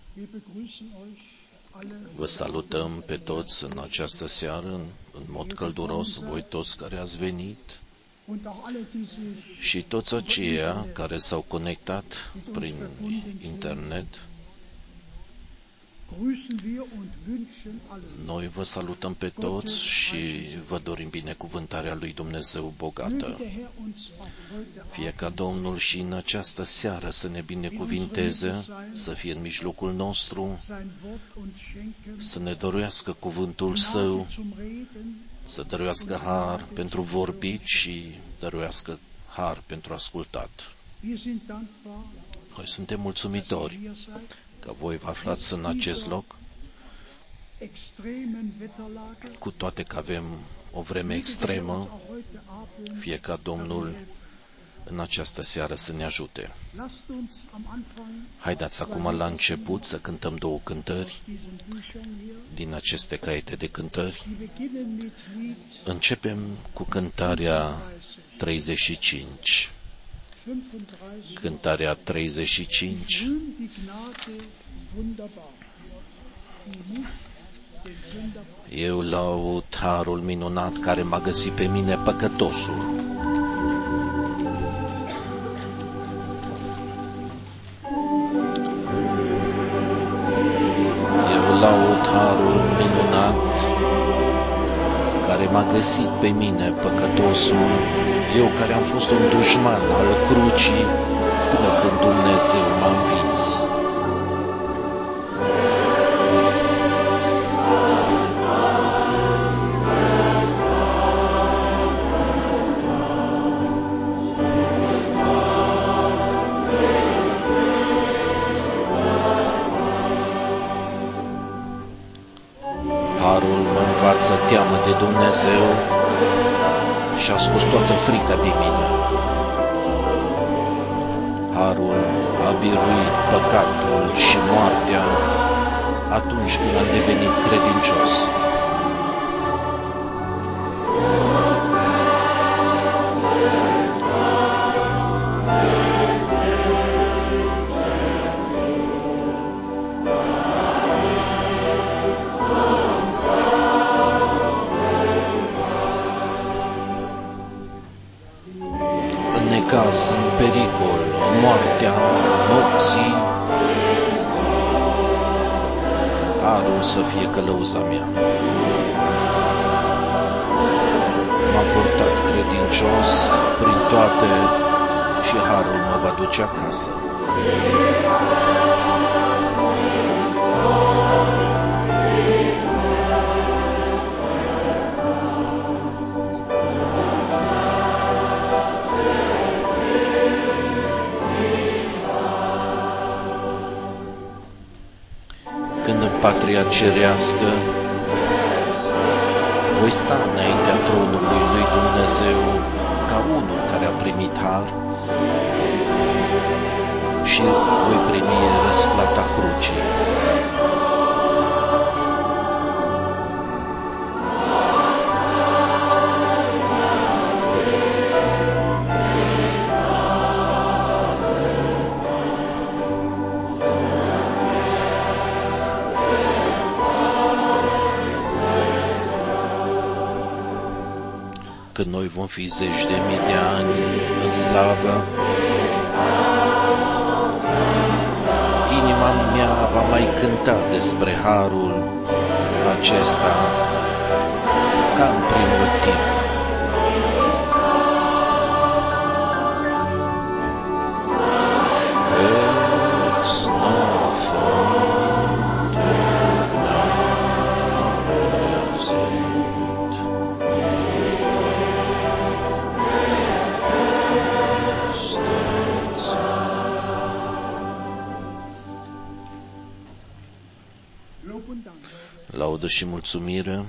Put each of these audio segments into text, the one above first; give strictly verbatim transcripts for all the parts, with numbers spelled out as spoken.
Vă salutăm pe toți în această seară, în mod călduros, voi toți care ați venit și toți aceia care s-au conectat prin internet. Noi vă salutăm pe toți și vă dorim binecuvântarea lui Dumnezeu bogată. Fie ca Domnul și în această seară să ne binecuvinteze, să fie în mijlocul nostru, să ne dăruiască cuvântul Său, să dăruiască har pentru vorbit și dăruiască har pentru ascultat. Noi suntem mulțumitori că voi vă aflați în acest loc, cu toate că avem o vreme extremă, fie ca Domnul în această seară să ne ajute. Haideți acum la început să cântăm două cântări din aceste caiete de cântări. Începem cu cântarea treizeci și cinci. Cântarea treizeci și cinci. Eu laud harul minunat care m-a găsit pe mine păcătosul. Eu laud harul minunat care m-a găsit pe mine păcătosul, eu care am fost un dușman al crucii până când Dumnezeu m-a învins. Harul mă învață teamă de Dumnezeu și a scos toată frica din mine. Harul a biruit păcatul și moartea atunci când am devenit credincios. În pericol, moartea, nopții, harul să fie călăuza mea. M-am purtat credincios prin toate și harul mă va duce acasă. Patria cerească, voi sta înaintea tronului lui Dumnezeu ca unul care a primit har și voi primi răsplata crucii. Când noi vom fi zeci de mii de ani în slavă, inima mea va mai cânta despre harul acesta ca în primul timp. Laudă și mulțumire.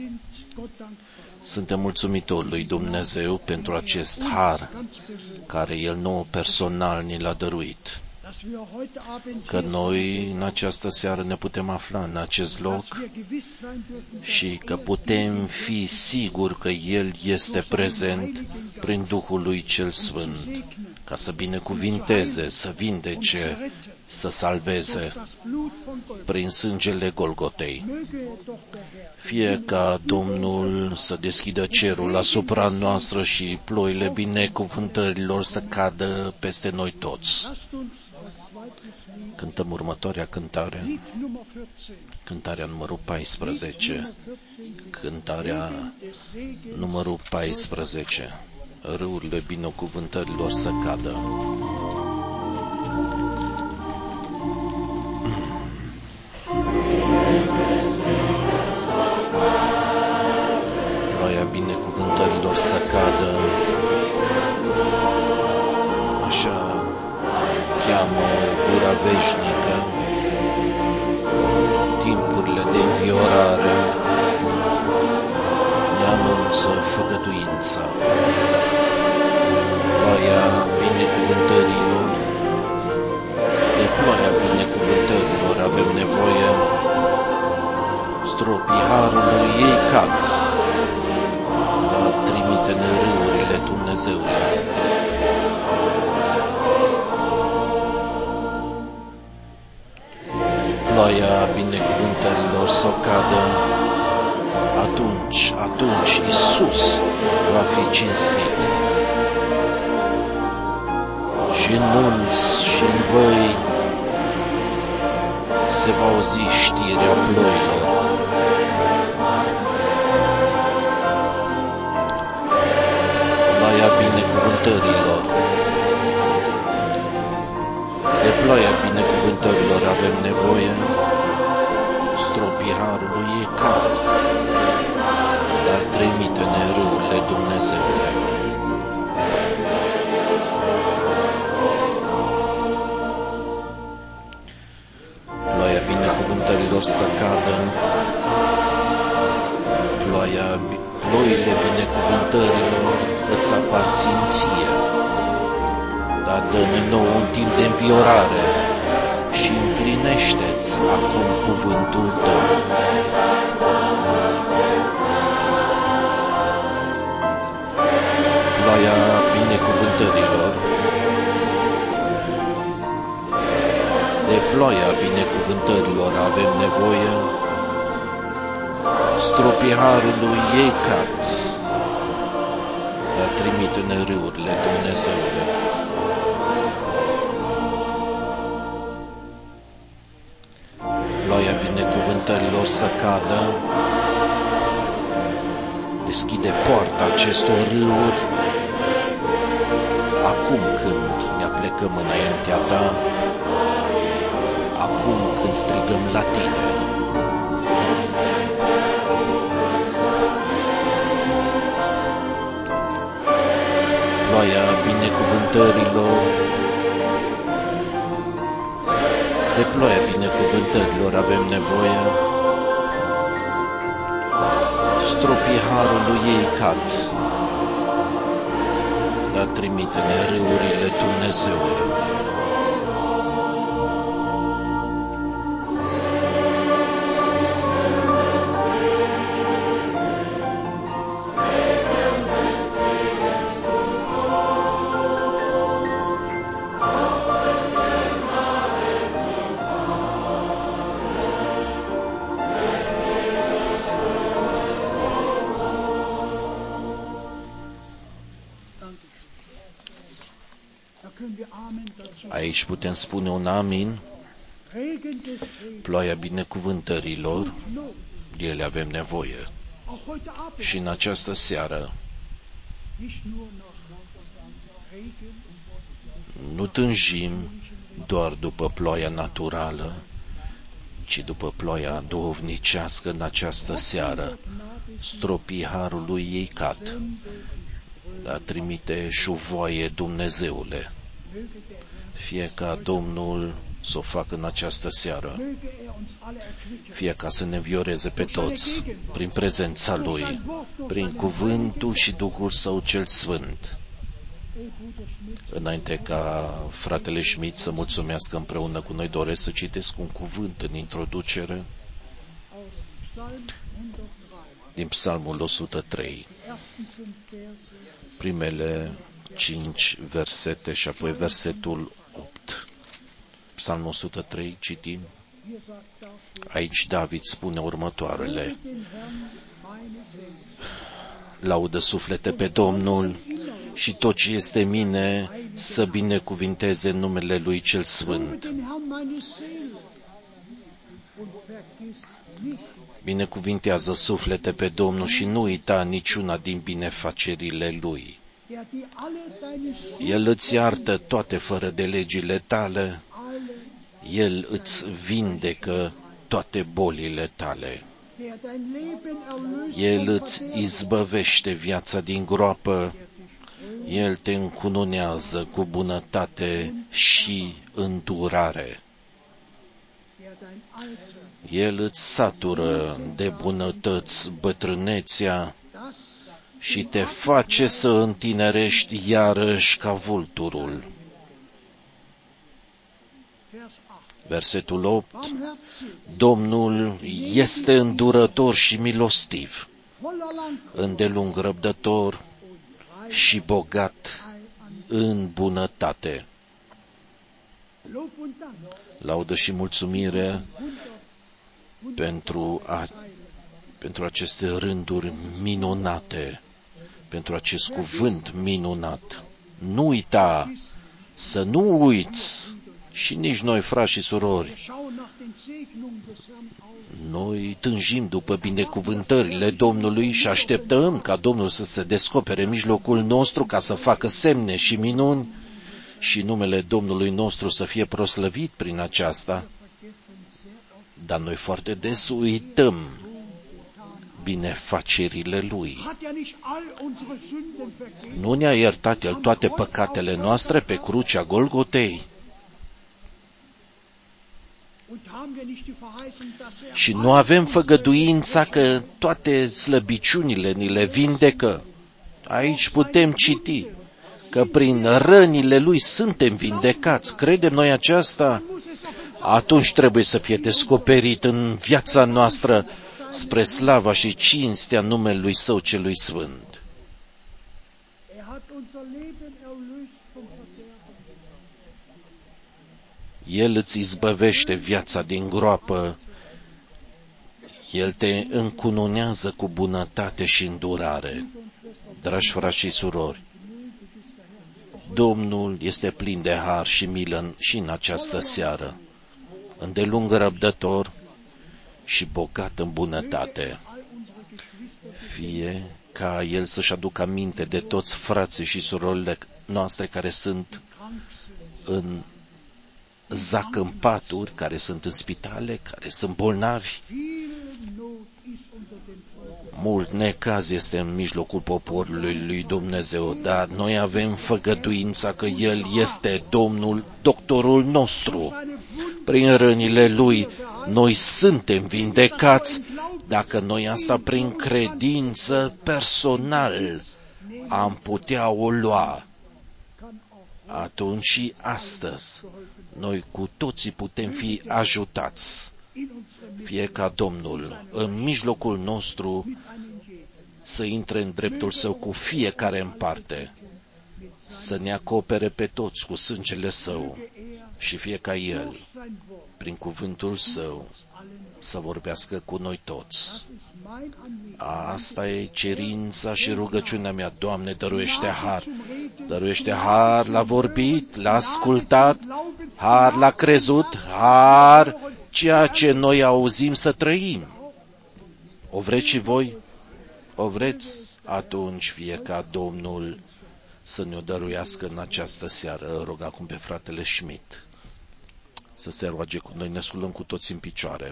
Suntem mulțumitori lui Dumnezeu pentru acest har care El nouă personal ni l-a dăruit. că noi în această seară ne putem afla în acest loc și că putem fi siguri că El este prezent prin Duhul lui cel Sfânt, ca să binecuvinteze, să vindece, să salveze prin sângele Golgotei. Fie ca Domnul să deschidă cerul asupra noastră și ploile binecuvântărilor să cadă peste noi toți. Cântăm următoarea cântare, cântarea numărul paisprezece, cântarea numărul paisprezece, râurile binecuvântărilor să cadă. Ploaia binecuvântărilor să cadă, așa cheamă gura veșnică, timpurile de înviorare ne anunță făgăduința. Ploaia binecuvântărilor, de ploaia binecuvântărilor avem nevoie, stropii harului ei cad, dar trimite-ne râurile Dumnezeule. Ploaia binecuvântărilor să cadă, atunci, atunci Iisus va fi cinstit. Și în munți și în văi se va auzi știrea ploilor. Ploaia binecuvântărilor. De ploaia binecuvântărilor avem nevoie, stropii harului e cad, dar trimite-ne râurile Dumnezeule. Ploaia binecuvântărilor să cadă, ploaia, ploile binecuvântărilor îți aparțin ție, dar dă-ne nou un timp de înviorare și împlinește-ți acum cuvântul tău. Ploaia binecuvântărilor, de ploaia binecuvântărilor avem nevoie, stropii harului ei cad, dar trimite-ne râurile Dumnezeule. Ploaia binecuvântărilor să cadă, deschide poarta acestor râuri, acum când ne aplecăm înaintea ta, acum când strigăm la tine. Ploaia binecuvântărilor, de ploaia binecuvântărilor avem nevoie, stropii harului ei cad, dar trimite-ne râurile Dumnezeule. Aici putem spune un amin. Ploaia binecuvântărilor, de ele avem nevoie. Și în această seară nu tânjim doar după ploaia naturală, ci după ploaia duhovnicească în această seară. Stropii harului ei cad, dar trimite șuvoaie Dumnezeule. Fie ca Domnul să o facă în această seară, fie ca să ne învioreze pe toți prin prezența Lui, prin cuvântul și Duhul Său cel Sfânt. Înainte ca fratele Schmidt să mulțumească împreună cu noi, doresc să citesc un cuvânt în introducere din Psalmul o sută trei, primele cinci versete și apoi versetul opt. Psalmul o sută trei, citim. Aici David spune următoarele: laudă suflete pe Domnul și tot ce este mine să binecuvinteze numele Lui cel Sfânt. Binecuvintează suflete pe Domnul și nu uita niciuna din binefacerile Lui. El îți iartă toate fără de legile tale, El îți vindecă toate bolile tale. El îți izbăvește viața din groapă, El te încununează cu bunătate și îndurare. El îți satură de bunătăți bătrânețea și te face să întinerești iarăși ca vulturul. Versetul opt. Domnul este îndurător și milostiv, îndelung răbdător și bogat în bunătate. Laudă și mulțumire pentru, a, pentru aceste rânduri minunate, pentru acest cuvânt minunat. Nu uita, să nu uiți, și nici noi, frați și surori, noi tânjim după binecuvântările Domnului și așteptăm ca Domnul să se descopere în mijlocul nostru ca să facă semne și minuni și numele Domnului nostru să fie proslăvit prin aceasta. Dar noi foarte des uităm binefacerile Lui. Nu ne-a iertat El toate păcatele noastre pe crucea Golgotei? Și nu avem făgăduința că toate slăbiciunile ni le vindecă? Aici putem citi că prin rănile Lui suntem vindecați. Credem noi aceasta? Atunci trebuie să fie descoperit în viața noastră spre slava și cinstea numelui Său celui Sfânt. El îți izbăvește viața din groapă, El te încununează cu bunătate și îndurare. Dragi frați și surori, Domnul este plin de har și milă și în această seară, îndelung răbdător și bogat în bunătate. Fie ca El să-și aducă aminte de toți frații și surorile noastre care sunt în zac în paturi, care sunt în spitale, care sunt bolnavi. Mult necaz este în mijlocul poporului lui Dumnezeu, dar noi avem făgăduința că El este Domnul, doctorul nostru. Prin rănile Lui noi suntem vindecați, dacă noi asta prin credință personal am putea o lua. Atunci și astăzi noi cu toții putem fi ajutați. Fie ca Domnul în mijlocul nostru să intre în dreptul Său cu fiecare în parte, să ne acopere pe toți cu sângele Său și fie ca El, prin cuvântul Său, să vorbească cu noi toți. Asta e cerința și rugăciunea mea. Doamne, dăruiește har. Dăruiește har la vorbit, la ascultat, har la crezut, har ceea ce noi auzim să trăim. O vreți și voi? O vreți? Atunci fie ca Domnul să ne-o dăruiască în această seară. Rog acum pe fratele Schmidt să se roage cu noi. Ne sculăm cu toți în picioare.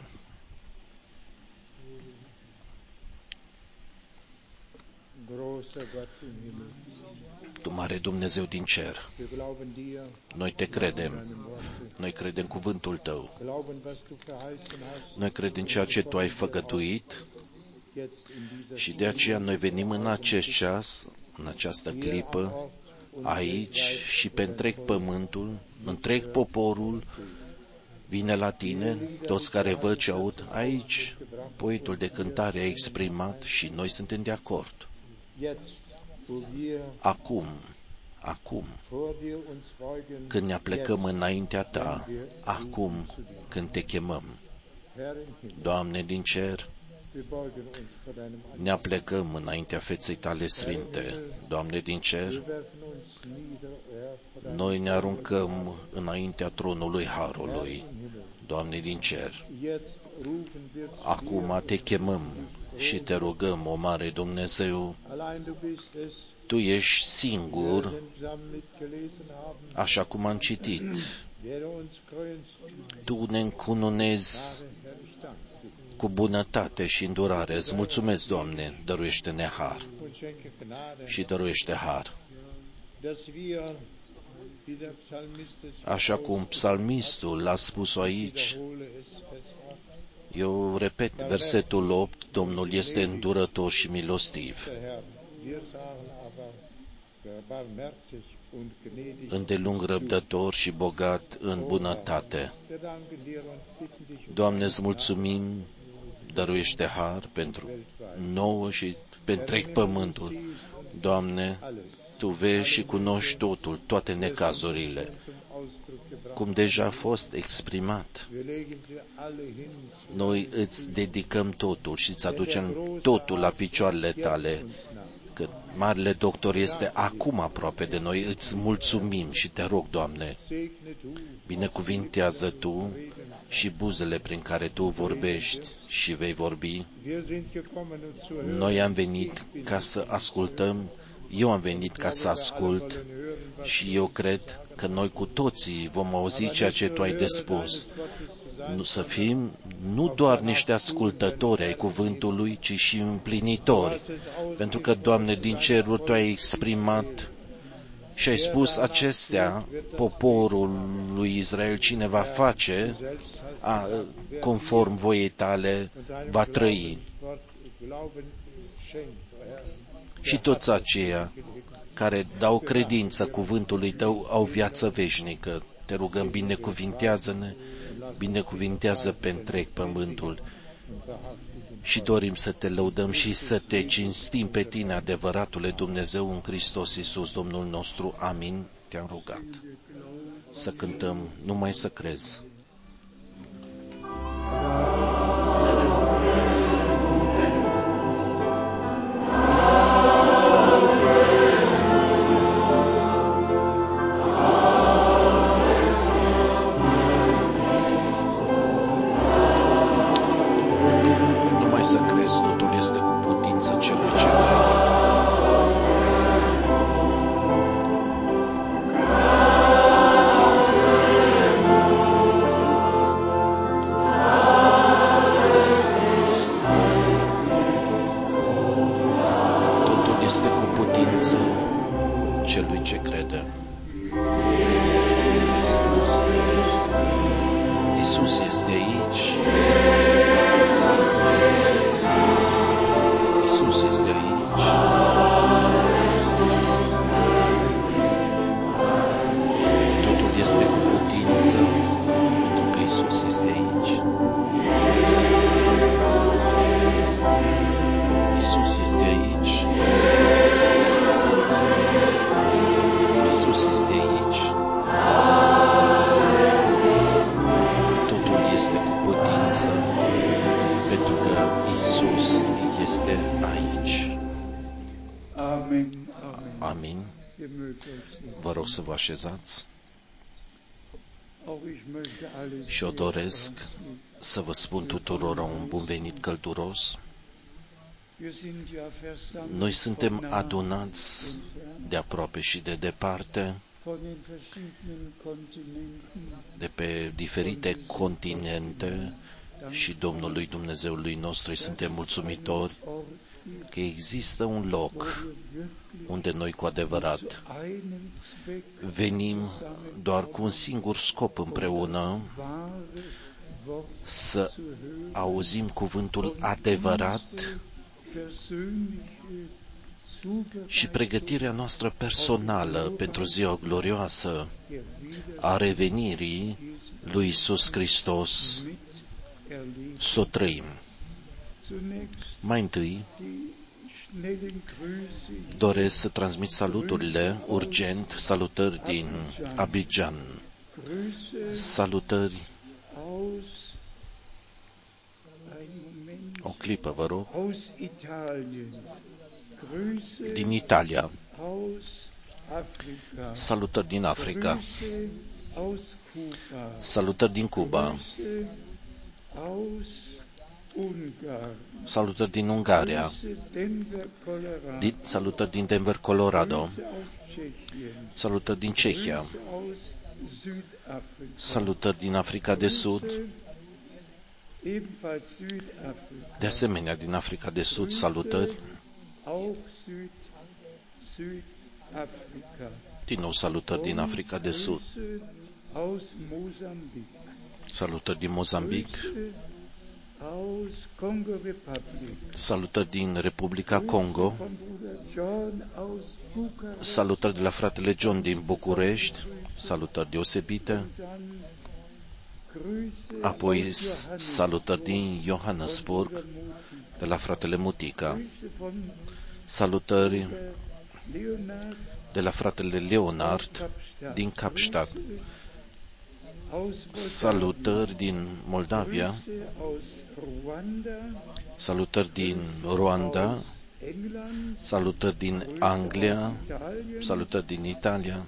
Tu, mare Dumnezeu din cer, noi te credem, noi credem cuvântul Tău, noi credem ceea ce Tu ai făgăduit și de aceea noi venim în acest ceas, în această clipă, aici și pe întreg pământul, întreg poporul vine la tine, toți care văd și aud. Aici poetul de cântare a exprimat și noi suntem de acord. Acum, acum, când ne aplecăm înaintea ta, acum când te chemăm, Doamne din cer, ne aplecăm înaintea feței tale sfinte, Doamne din cer, noi ne aruncăm înaintea tronului Harului, Doamne din cer. Acum te chemăm și te rugăm, o mare Dumnezeu, Tu ești singur, așa cum am citit. Tu ne încununezi cu bunătate și îndurare. Îți mulțumesc, Doamne, dăruiește-ne har și dăruiește har. Așa cum psalmistul l-a spus aici, eu repet versetul opt, Domnul este îndurător și milostiv, îndelung răbdător și bogat în bunătate. Doamne, îți mulțumim, dăruiește har pentru nouă și pe întreg pământul. Doamne, Tu vezi și cunoști totul, toate necazurile, cum deja a fost exprimat. Noi îți dedicăm totul și îți aducem totul la picioarele tale. Că Marele Doctor este acum aproape de noi, îți mulțumim și te rog, Doamne, binecuvintează Tu și buzele prin care Tu vorbești și vei vorbi. Noi am venit ca să ascultăm, eu am venit ca să ascult și eu cred că noi cu toții vom auzi ceea ce Tu ai de spus. Nu să fim nu doar niște ascultători ai cuvântului, ci și împlinitori. Pentru că, Doamne, din cerul Tu ai exprimat și ai spus acestea poporul lui Israel, cine va face a, conform voiei Tale, va trăi. Și toți aceia care dau credință cuvântului Tău au viață veșnică. Te rugăm, binecuvintează-ne, binecuvintează pe întreg pământul și dorim să Te lăudăm și să Te cinstim pe Tine, adevăratule Dumnezeu, în Hristos Iisus, Domnul nostru. Amin. Te-am rugat să cântăm Numai să crezi. Amin. Vă rog să vă așezați. Și eu doresc să vă spun tuturor un bun venit călduros. Noi suntem adunați de aproape și de departe, de pe diferite continente, și Domnului Dumnezeului nostru îi suntem mulțumitori că există un loc unde noi cu adevărat venim doar cu un singur scop împreună, să auzim cuvântul adevărat și pregătirea noastră personală pentru ziua glorioasă a revenirii lui Iisus Hristos să o trăim. Mai întâi, doresc să transmit saluturile urgent, salutări din Abidjan, salutări, o clipă vă rog, din Italia, salutări din Africa, salutări din Cuba, salutări din Ungaria, din, salutări din Denver, Colorado, salutări din Cehia, salutări din Africa de Sud, de asemenea din Africa de Sud, salutări, din nou salutări din Africa de Sud, salutări din Mozambic, salutări din Republica Congo, salutări de la fratele John din București, salutări deosebite, apoi salutări din Johannesburg, de la fratele Mutica, salutări de la fratele Leonard din Kapstadt, salutări din Moldavia, salutări din Rwanda, salutări din Anglia, salutări din Italia,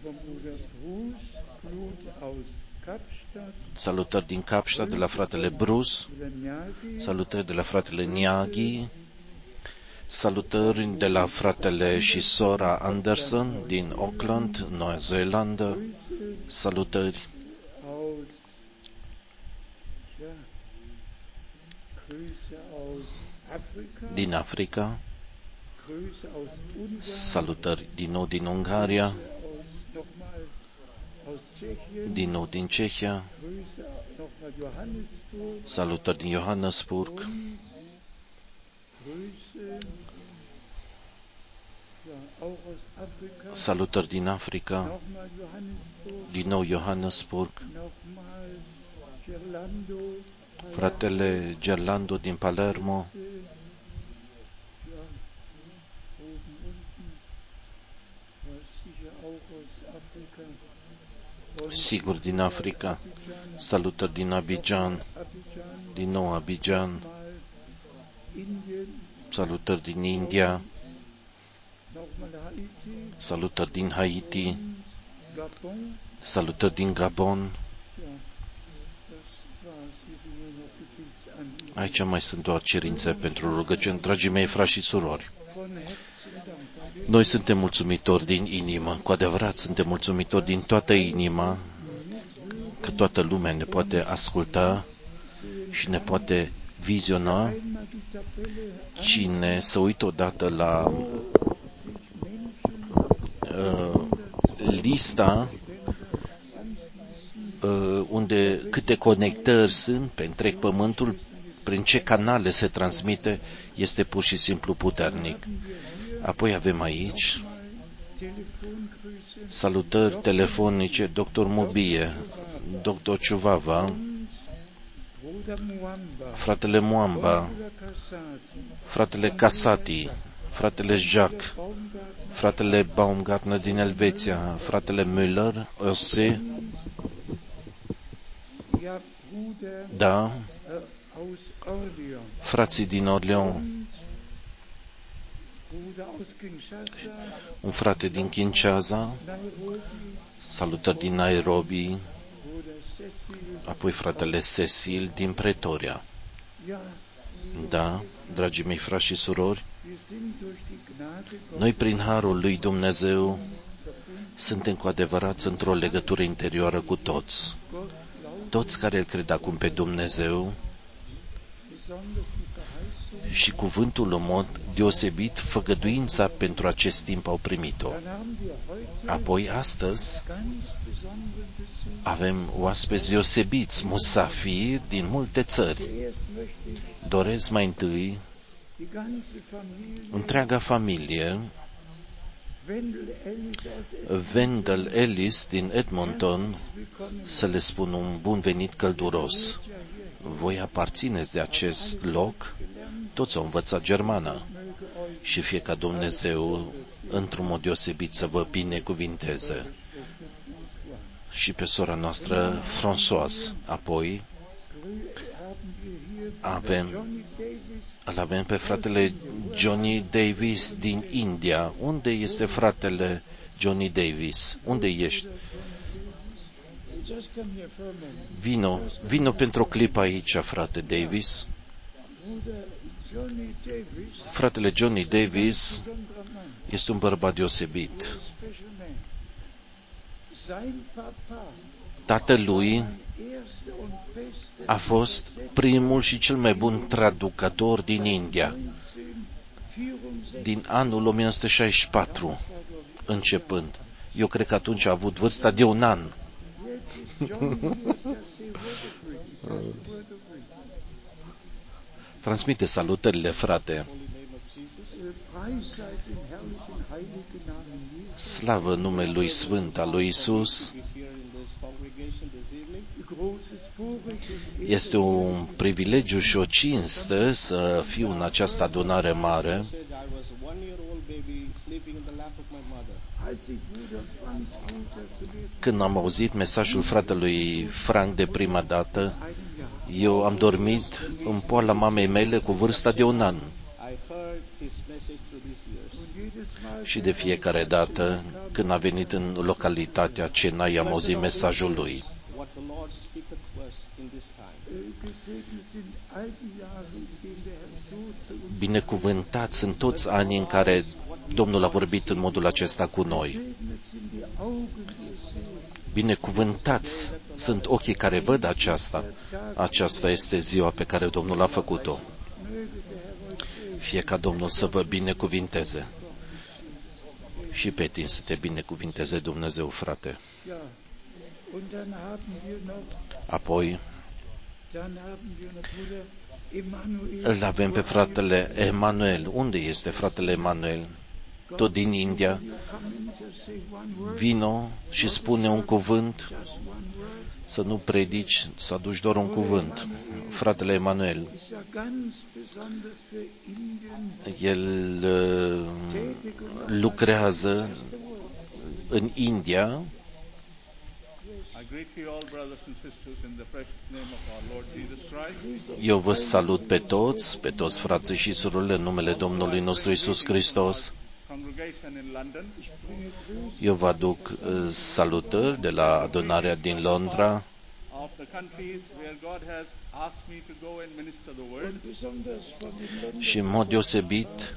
salutări din Kapstadt de la fratele Bruce, salutări de la fratele Niaghi, salutări de la fratele și sora Anderson din Auckland, Noua Zeelandă, salutări din Africa, salutări din nou din Ungaria, din nou din Cehia, salutări din Johannesburg, salutări din Africa, din nou Johannesburg, fratele Gerlando din Palermo, sigur din Africa, salutări din Abidjan, din nou Abidjan, salutări din India, salutări din Haiti, salutări din Gabon. Aici mai sunt doar cerințe pentru rugăciuni. Dragii mei, frați și surori, noi suntem mulțumitori din inimă, cu adevărat suntem mulțumitori din toată inima că toată lumea ne poate asculta și ne poate viziona. Cine să uită odată la uh, lista uh, unde câte conectări sunt pe întreg pământul, prin ce canale se transmite, este pur și simplu puternic. Apoi avem aici salutări telefonice, doctor Mubie, doctor Ciuvava, fratele Muamba, fratele Casati, fratele Jacques, fratele Baumgartner din Elveția, fratele Müller, Ose, da, frații din Orleans, un frate din Kinshasa, salutări din Nairobi, apoi fratele Cecil din Pretoria. Da, dragii mei frați și surori, noi prin harul lui Dumnezeu suntem cu adevărat într-o legătură interioară cu toți. Toți care îl cred acum pe Dumnezeu și cuvântul în mod deosebit, făgăduința pentru acest timp au primit-o. Apoi, astăzi, avem oaspeți deosebiți, musafiri din multe țări. Doresc mai întâi Întreaga familie, Wendell Ellis din Edmonton, să le spun un bun venit călduros. Voi aparțineți de acest loc, toți au învățat germană și fie ca Dumnezeu într-un mod deosebit să vă binecuvinteze. Și pe sora noastră, Françoise. Apoi avem, îl avem pe fratele Johnny Davis din India. Unde este fratele Johnny Davis? Unde ești? Vino, vino pentru o clipă aici, frate Davis. Fratele Johnny Davis este un bărbat deosebit. Tatălui a fost primul și cel mai bun traducător din India, din anul o mie nouă sute șaizeci și patru, începând. Eu cred că atunci a avut vârsta de un an. Transmite salutările, frate. Slavă numelui sfânt al lui Isus. Este un privilegiu și o cinstă să fiu în această adunare mare. Când am auzit mesajul fratelui Frank de prima dată, eu am dormit în poala mamei mele cu vârsta de un an. Și de fiecare dată, când a venit în localitatea Chennai, am auzit mesajul lui. Binecuvântați sunt toți anii în care Domnul a vorbit în modul acesta cu noi. Binecuvântați sunt ochii care văd aceasta. Aceasta este ziua pe care Domnul a făcut-o. Fie ca Domnul să vă binecuvinteze. Și pe tine să te binecuvinteze Dumnezeu, frate. Apoi îl avem pe fratele Emanuel. Unde este fratele Emanuel? Tot din India. Vino și spune un cuvânt, să nu predici, să aduci doar un cuvânt. Fratele Emanuel, el uh, lucrează în India. Eu vă salut pe toți, pe toți frații și surorile în numele Domnului nostru Iisus Hristos. Eu vă aduc uh, salutări de la adunarea din Londra și în mod deosebit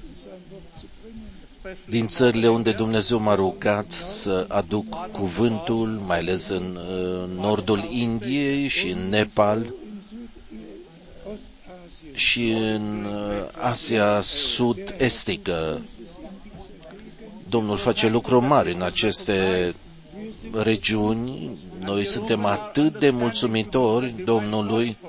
din țările unde Dumnezeu m-a rugat să aduc cuvântul, mai ales în uh, nordul Indiei și în Nepal și în uh, Asia sud-estică. Domnul face lucruri mari în aceste regiuni. Noi suntem atât de mulțumitori Domnului.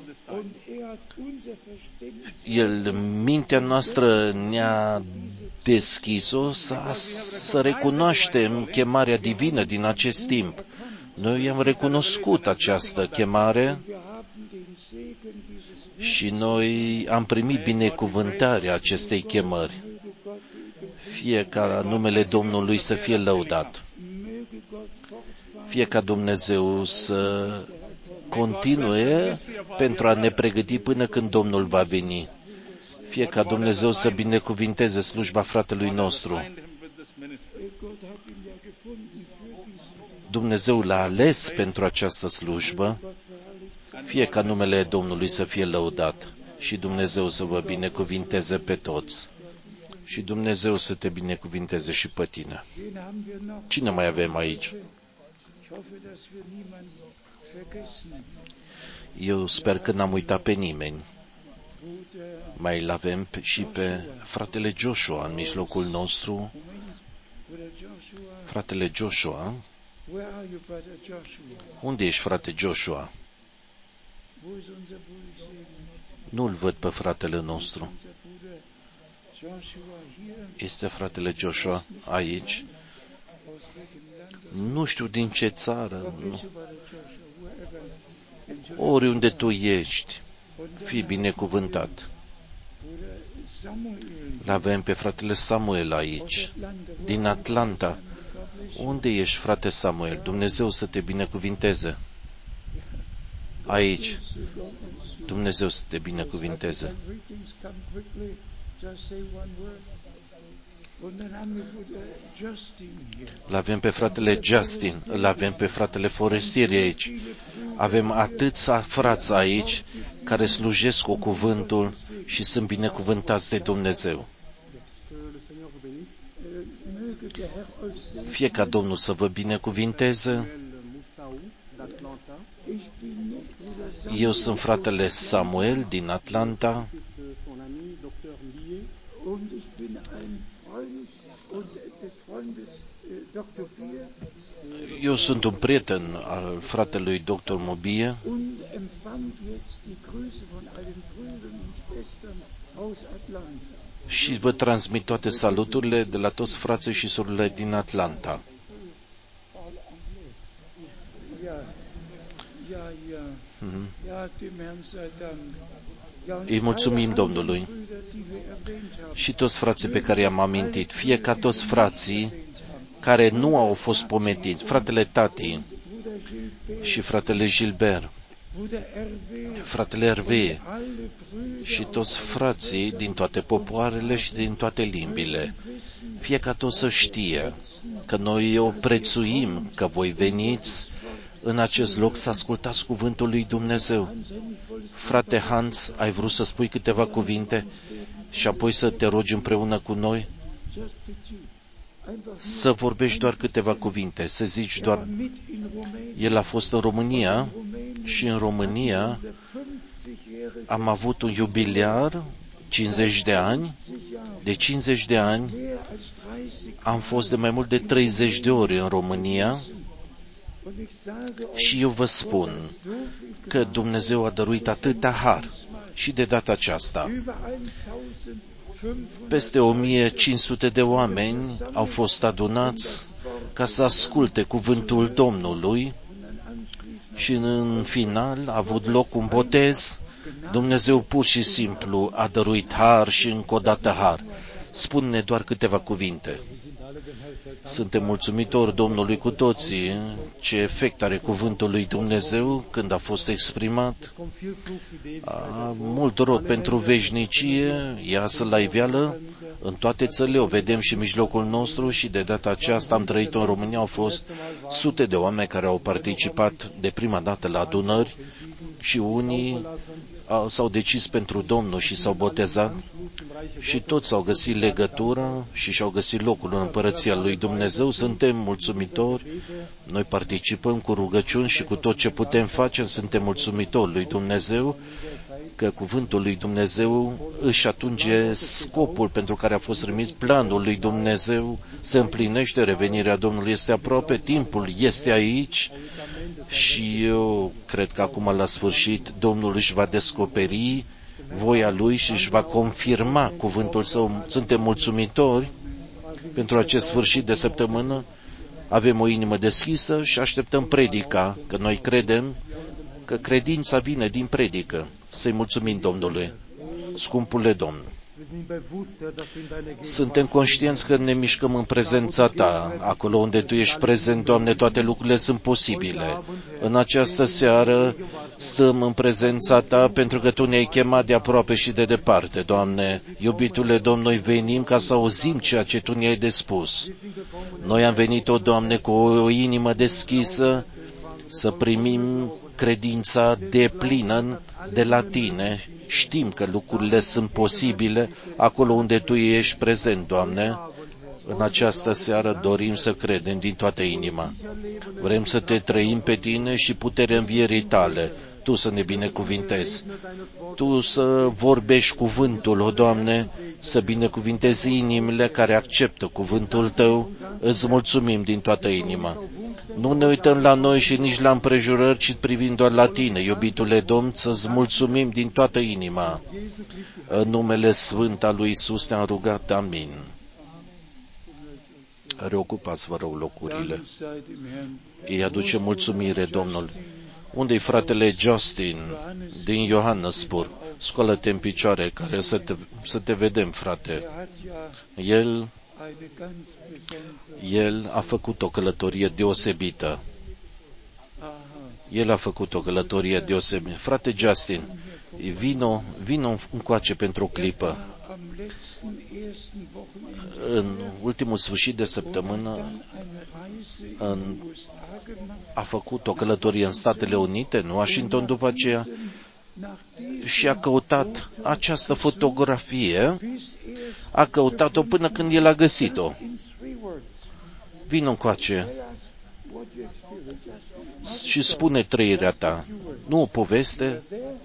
El, mintea noastră ne-a deschis-o să, să recunoaștem chemarea divină din acest timp. Noi am recunoscut această chemare și noi am primit binecuvântarea acestei chemări. Fie ca numele Domnului să fie lăudat. Fie ca Dumnezeu să continue pentru a ne pregăti până când Domnul va veni. Fie ca Dumnezeu să binecuvinteze slujba fratelui nostru. Dumnezeu l-a ales pentru această slujbă. Fie ca numele Domnului să fie lăudat și Dumnezeu să vă binecuvinteze pe toți. Și Dumnezeu să te binecuvinteze și pe tine. Cine mai avem aici? Eu sper că n-am uitat pe nimeni. Mai îl avem și pe fratele Joshua în mijlocul nostru. Fratele Joshua? Unde ești, frate Joshua? Nu-l văd pe fratele nostru. Este fratele Joshua aici. Nu știu din ce țară, nu. Oriunde tu ești, fii binecuvântat. L-avem pe fratele Samuel aici, din Atlanta. Unde ești, frate Samuel? Dumnezeu să te binecuvinteze. Aici. Dumnezeu să te binecuvinteze. L-avem pe fratele Justin, îl avem pe fratele Forestieri aici. Avem atâția frați aici care slujesc cu cuvântul și sunt binecuvântați de Dumnezeu. Fie ca Domnul să vă binecuvinteze. Eu sunt fratele Samuel din Atlanta. Eu sunt un prieten al fratelui doctor Mobie și vă transmit toate saluturile de la toți frații și surorile din Atlanta. Mm-hmm. Îi mulțumim Domnului și toți frații pe care i-am amintit, fie ca toți frații care nu au fost pomeniți, fratele Tati și fratele Gilbert, fratele Hervé și toți frații din toate popoarele și din toate limbile. Fie ca toți să știe că noi o prețuim, că voi veniți în acest loc să ascultați cuvântul lui Dumnezeu. Frate Hans, ai vrut să spui câteva cuvinte și apoi să te rogi împreună cu noi? Să vorbești doar câteva cuvinte, să zici doar... El a fost în România și în România am avut un jubiliar, cincizeci de ani, de cincizeci de ani am fost de mai mult de treizeci de ori în România și eu vă spun că Dumnezeu a dăruit atâta har și de data aceasta peste o mie cinci sute de oameni au fost adunați ca să asculte cuvântul Domnului și în final a avut loc un botez. Dumnezeu pur și simplu a dăruit har și încă o dată har. Spune-ne doar câteva cuvinte. Suntem mulțumitori Domnului cu toții ce efect are cuvântul lui Dumnezeu când a fost exprimat. A mult rod pentru veșnicie, iasă la iveală în toate țările, o vedem și în mijlocul nostru și de data aceasta am trăit în România, au fost sute de oameni care au participat de prima dată la adunări și unii au, s-au decis pentru Domnul și s-au botezat și toți au găsit legătura și și-au găsit locul în împărăția lui Dumnezeu. Suntem mulțumitori, noi participăm cu rugăciuni și cu tot ce putem face, suntem mulțumitori lui Dumnezeu că cuvântul lui Dumnezeu își atinge scopul pentru care a fost trimis, planul lui Dumnezeu se împlinește, revenirea Domnului este aproape, timpul este aici și eu cred că acum la sfârșit Domnul își va descoperi voia Lui și își va confirma cuvântul Său. Suntem mulțumitori pentru acest sfârșit de săptămână, avem o inimă deschisă și așteptăm predica, că noi credem că credința vine din predică. Să-i mulțumim Domnului. Scumpule Domn, suntem conștienți că ne mișcăm în prezența Ta. Acolo unde Tu ești prezent, Doamne, toate lucrurile sunt posibile. În această seară stăm în prezența Ta pentru că Tu ne-ai chemat de aproape și de departe, Doamne. Iubitule Domn, noi venim ca să auzim ceea ce Tu ne-ai de spus. Noi am venit, o Doamne, cu o inimă deschisă să primim credința deplină de la Tine. Știm că lucrurile sunt posibile acolo unde Tu ești prezent, Doamne. În această seară dorim să credem din toată inima. Vrem să Te trăim pe Tine și puterea învierii Tale. Tu să ne binecuvintezi. Tu să vorbești cuvântul, o Doamne, să binecuvintezi inimile care acceptă cuvântul Tău. Îți mulțumim din toată inima. Nu ne uităm la noi și nici la împrejurări, ci privim doar la Tine, iubitule Domn, să-ți mulțumim din toată inima. În numele Sfânt al lui Iisus te-am rugat, amin. Reocupați, vă rog, locurile. Îi aduce mulțumire Domnul. Unde-i fratele Justin din Johannesburg? Scoală-te în picioare, care să te, să te vedem, frate. El, el a făcut o călătorie deosebită. El a făcut o călătorie deosebită. Frate Justin, vino, vino încoace pentru o clipă. În ultimul sfârșit de săptămână în, a făcut o călătorie în Statele Unite, în Washington după aceea, și a căutat această fotografie, a căutat-o până când el a găsit-o. Vino încoace și spune trăirea ta, nu o poveste,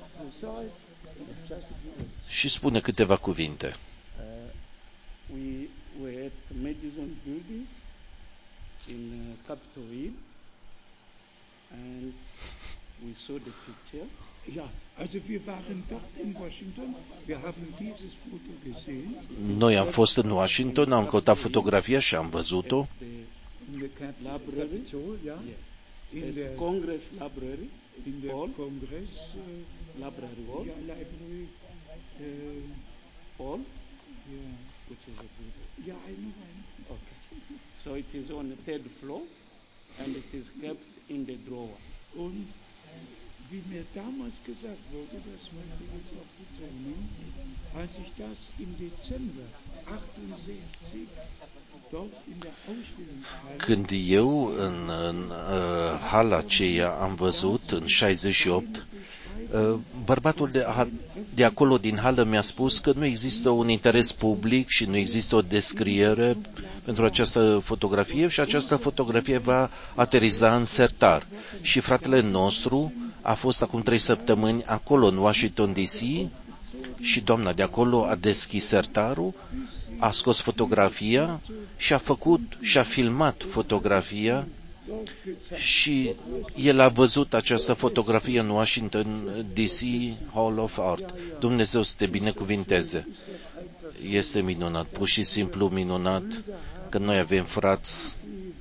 și spune câteva cuvinte. We were at the Madison Building in uh, Capitol Hill, and we saw the picture. Ja, also wir waren dort in Washington. Wir haben dieses Foto gesehen. Noi am fost în Washington, am căutat fotografia și am văzut-o. In the library, Ja. in the Congress Library, In der Hall, Kongress, äh, Library Hall, ja, Library, äh, Hall, ja, which is a building. ja, I know, I know. Okay. So it is on the third floor, and it is kept in the drawer. Und wie mir damals gesagt wurde, das möchte ich jetzt auch betonen, als ich das im Dezember achtundsechzig dort in der Ausstellungshalle, Când eu în, în uh, hala aceea am văzut, în șaizeci și opt, uh, bărbatul de, de acolo din hală mi-a spus că nu există un interes public și nu există o descriere pentru această fotografie și această fotografie va ateriza în sertar. Și fratele nostru a fost acum trei săptămâni acolo în Washington D C și doamna de acolo a deschis sertarul, a scos fotografia și a făcut și a filmat fotografia și el a văzut această fotografie în Washington D C Hall of Art. Dumnezeu să te binecuvinteze. Este minunat, pur și simplu minunat, că noi avem frați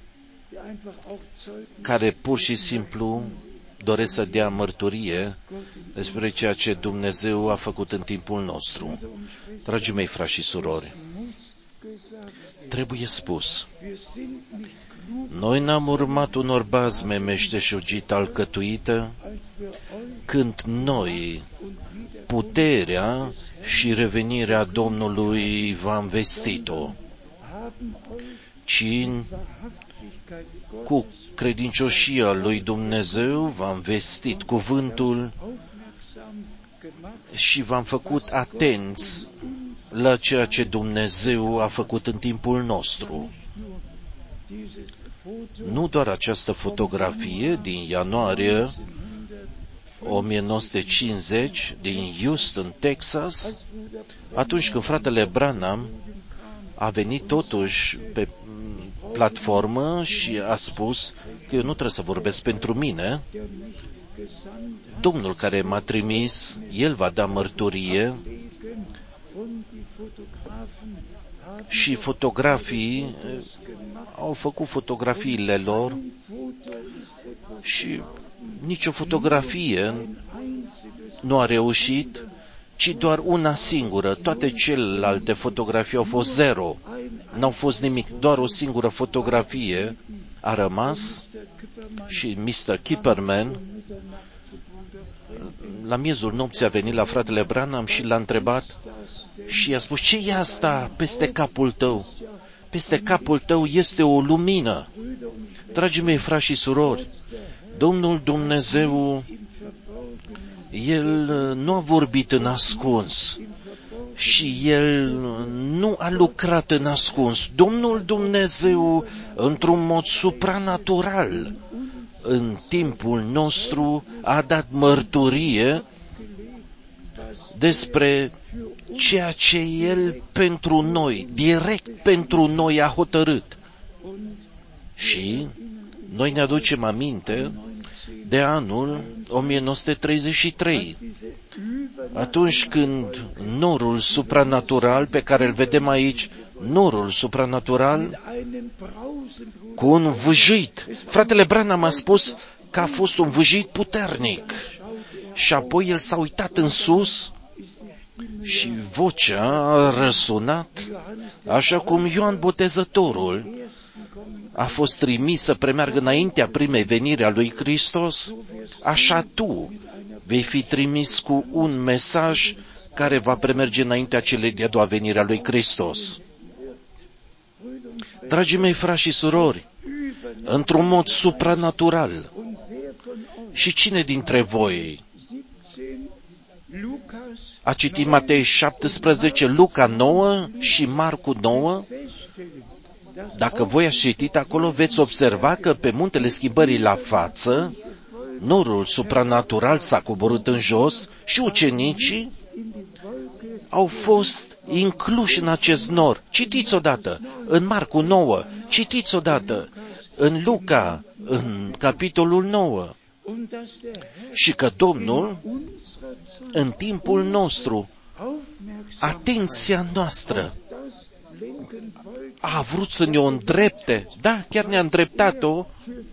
care pur și simplu doresc să dea mărturie despre ceea ce Dumnezeu a făcut în timpul nostru. Dragii mei frați și surori, trebuie spus, noi n-am urmat unor bazme meșteșugit alcătuită când noi puterea și revenirea Domnului v-am vestit-o, ci cu credincioșia lui Dumnezeu v-am vestit cuvântul și v-am făcut atenți la ceea ce Dumnezeu a făcut în timpul nostru. Nu doar această fotografie din ianuarie o mie nouă sute cincizeci din Houston, Texas, atunci când fratele Branham a venit totuși pe platformă și a spus că eu nu trebuie să vorbesc pentru mine. Domnul care m-a trimis, El va da mărturie și fotografii au făcut fotografiile lor și nicio fotografie nu a reușit, ci doar una singură. Toate celelalte fotografii au fost zero. N-au fost nimic. Doar o singură fotografie a rămas și mister Kipperman la miezul nopții a venit la fratele Branham și l-a întrebat și i-a spus: ce e asta peste capul tău? Peste capul tău este o lumină. Dragii mei frați și surori, Domnul Dumnezeu, El nu a vorbit în ascuns și El nu a lucrat în ascuns. Domnul Dumnezeu, într-un mod supranatural, în timpul nostru a dat mărturie despre ceea ce El pentru noi, direct pentru noi a hotărât. Și noi ne aducem aminte de anul o mie nouă sute treizeci și trei, atunci când norul supranatural pe care îl vedem aici, norul supranatural cu un vâjit. Fratele Branham a spus că a fost un vâjit puternic. Și apoi el s-a uitat în sus și vocea a răsunat, așa cum Ioan Botezătorul a fost trimis să premeargă înaintea primei veniri a lui Hristos, așa tu vei fi trimis cu un mesaj care va premerge înaintea celei de-a doua venire a lui Hristos. Dragii mei frați și surori, într-un mod supranatural, și cine dintre voi a citit Matei șaptesprezece, Luca nouă și Marcu nouă? Dacă voi ați citit acolo, veți observa că pe muntele schimbării la față, norul supranatural s-a coborât în jos și ucenicii au fost incluși în acest nor. Citiți odată în Marcu nouă, citiți odată în Luca, în capitolul nouă. Și că Domnul, în timpul nostru, atenția noastră a vrut să ne o îndrepte, da, chiar ne-a îndreptat-o,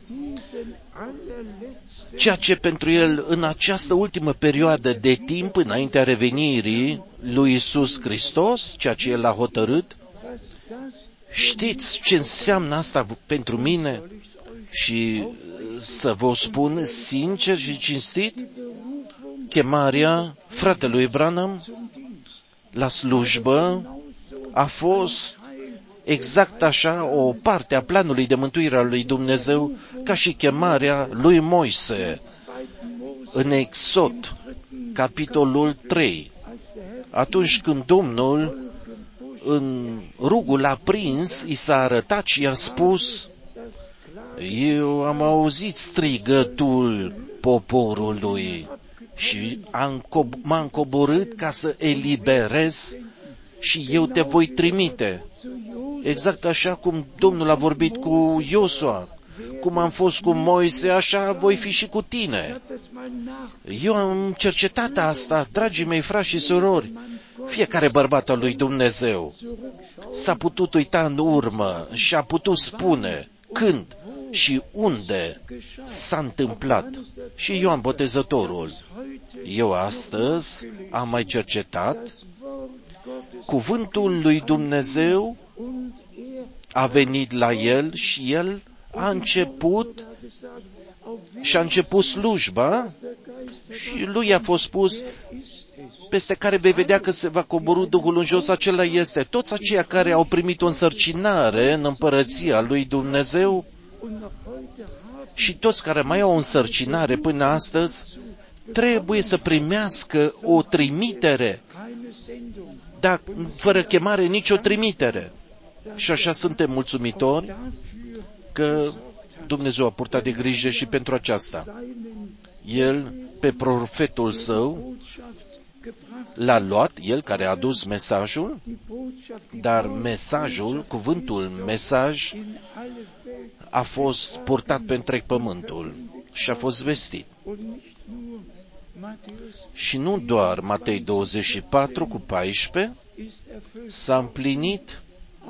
ceea ce pentru El în această ultimă perioadă de timp, înaintea revenirii lui Iisus Hristos, ceea ce El a hotărât. Știți ce înseamnă asta pentru mine? Și să vă spun sincer și cinstit, chemarea fratelui Branham la slujbă a fost exact așa o parte a planului de mântuire a lui Dumnezeu, ca și chemarea lui Moise în Exod, capitolul trei. Atunci când Domnul în rugul aprins i s-a arătat și i-a spus: eu am auzit strigătul poporului și am, m-am coborât ca să eliberez și eu te voi trimite. Exact așa cum Domnul a vorbit cu Iosua, cum am fost cu Moise, așa voi fi și cu tine. Eu am cercetat asta, dragii mei frați și surori. Fiecare bărbat al lui Dumnezeu s-a putut uita în urmă și a putut spune când și unde s-a întâmplat. Și Ioan Botezătorul. Eu astăzi am mai cercetat, cuvântul lui Dumnezeu a venit la el și el a început și a început slujba și lui a fost spus: peste care vei vedea că se va coborî Duhul în jos, acela este. Toți aceia care au primit o însărcinare în împărăția lui Dumnezeu și toți care mai au o însărcinare până astăzi trebuie să primească o trimitere, dar fără chemare nicio trimitere. Și așa suntem mulțumitori că Dumnezeu a purtat de grijă și pentru aceasta. El, pe profetul său, l-a luat, el care a adus mesajul, dar mesajul, cuvântul mesaj, a fost purtat pe întreg pământul și a fost vestit. Și nu doar Matei douăzeci și patru cu paisprezece, s-a împlinit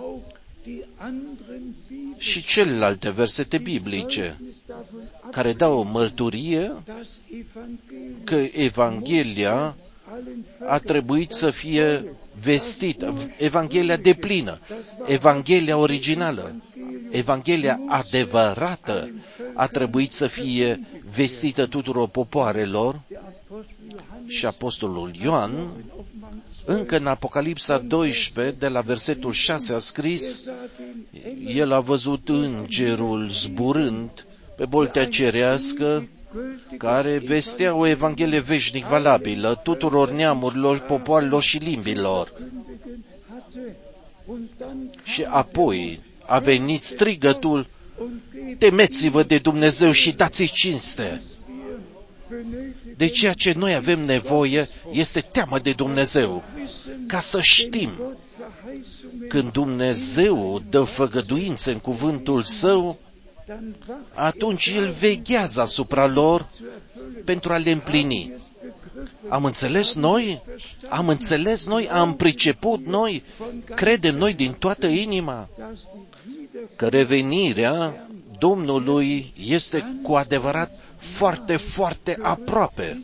și celelalte versete biblice care dau o mărturie că Evanghelia a trebuit să fie vestită, Evanghelia deplină, Evanghelia originală, Evanghelia adevărată a trebuit să fie vestită tuturor popoarelor. Și apostolul Ioan, încă în Apocalipsa doisprezece, de la versetul șase, a scris: el a văzut îngerul zburând pe boltea cerească, care vestea o Evanghelie veșnic valabilă tuturor neamurilor, popoarelor și limbilor. Și apoi a venit strigătul temeți-vă de Dumnezeu și dați-i cinste. De ceea ce noi avem nevoie este teamă de Dumnezeu, ca să știm când Dumnezeu dă făgăduințe în cuvântul Său, atunci El veghează asupra lor pentru a le împlini. Am înțeles noi? Am înțeles noi? Am priceput noi? Credem noi din toată inima că revenirea Domnului este cu adevărat foarte, foarte aproape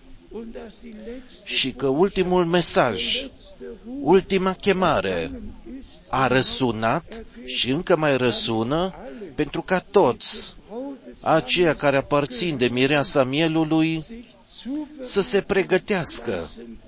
și că ultimul mesaj, ultima chemare a răsunat și încă mai răsună pentru ca toți aceia care aparțin de mireasa mielului să se pregătească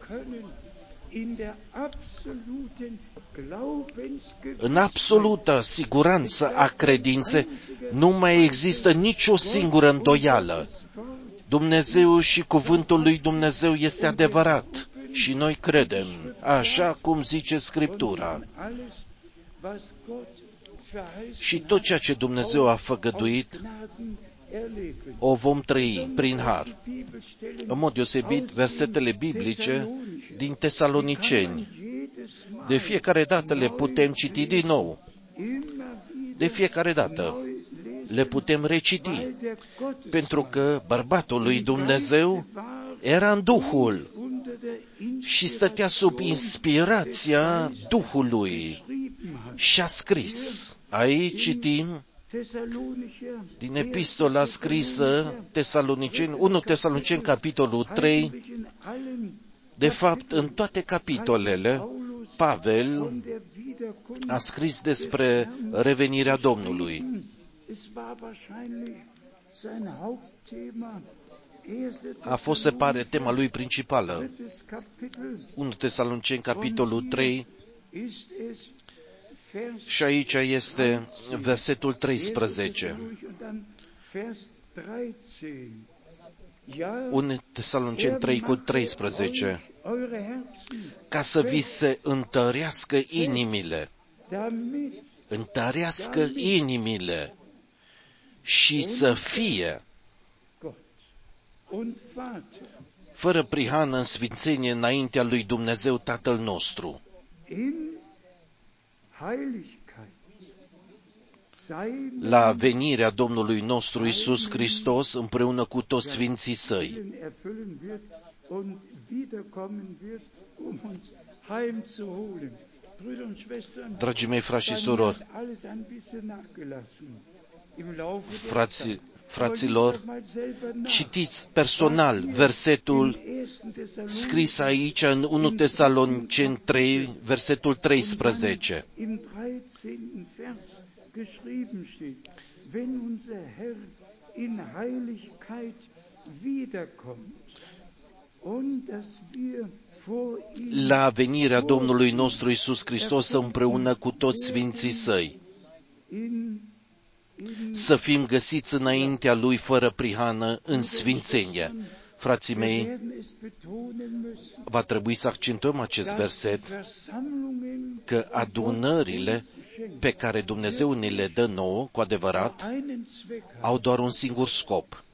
în absolută siguranță a credinței. Nu mai există nicio singură îndoială. Dumnezeu și cuvântul lui Dumnezeu este adevărat și noi credem, așa cum zice Scriptura. Și tot ceea ce Dumnezeu a făgăduit o vom trăi prin har. În mod deosebit, versetele biblice din Tesaloniceni. De fiecare dată le putem citi din nou. De fiecare dată le putem reciti. Pentru că bărbatul lui Dumnezeu era în Duhul și stătea sub inspirația Duhului și a scris. Aici citim din epistola scrisă Tesaloniceni, unu Tesaloniceni, capitolul trei. De fapt, în toate capitolele, Pavel a scris despre revenirea Domnului. A fost, se pare, tema lui principală. unu Tesaloniceni, capitolul trei, și aici este versetul treisprezece. unu Tesaloniceni trei cu treisprezece. Ca să vi se întărească inimile, întărească inimile și să fie fără prihană în sfințenie înaintea lui Dumnezeu Tatăl nostru. La venirea Domnului nostru Iisus Hristos împreună cu toți sfinții Săi. Dragii mei frați și surori, frați, fraților, citiți personal versetul scris aici în unu Tesaloniceni trei, versetul treisprezece. La venirea Domnului nostru Iisus Hristos împreună cu toți sfinții Săi, să fim găsiți înaintea Lui fără prihană în sfințenie. Frații mei, va trebui să accentuăm acest verset, că adunările pe care Dumnezeu ne le dă nouă, cu adevărat, au doar un singur scop.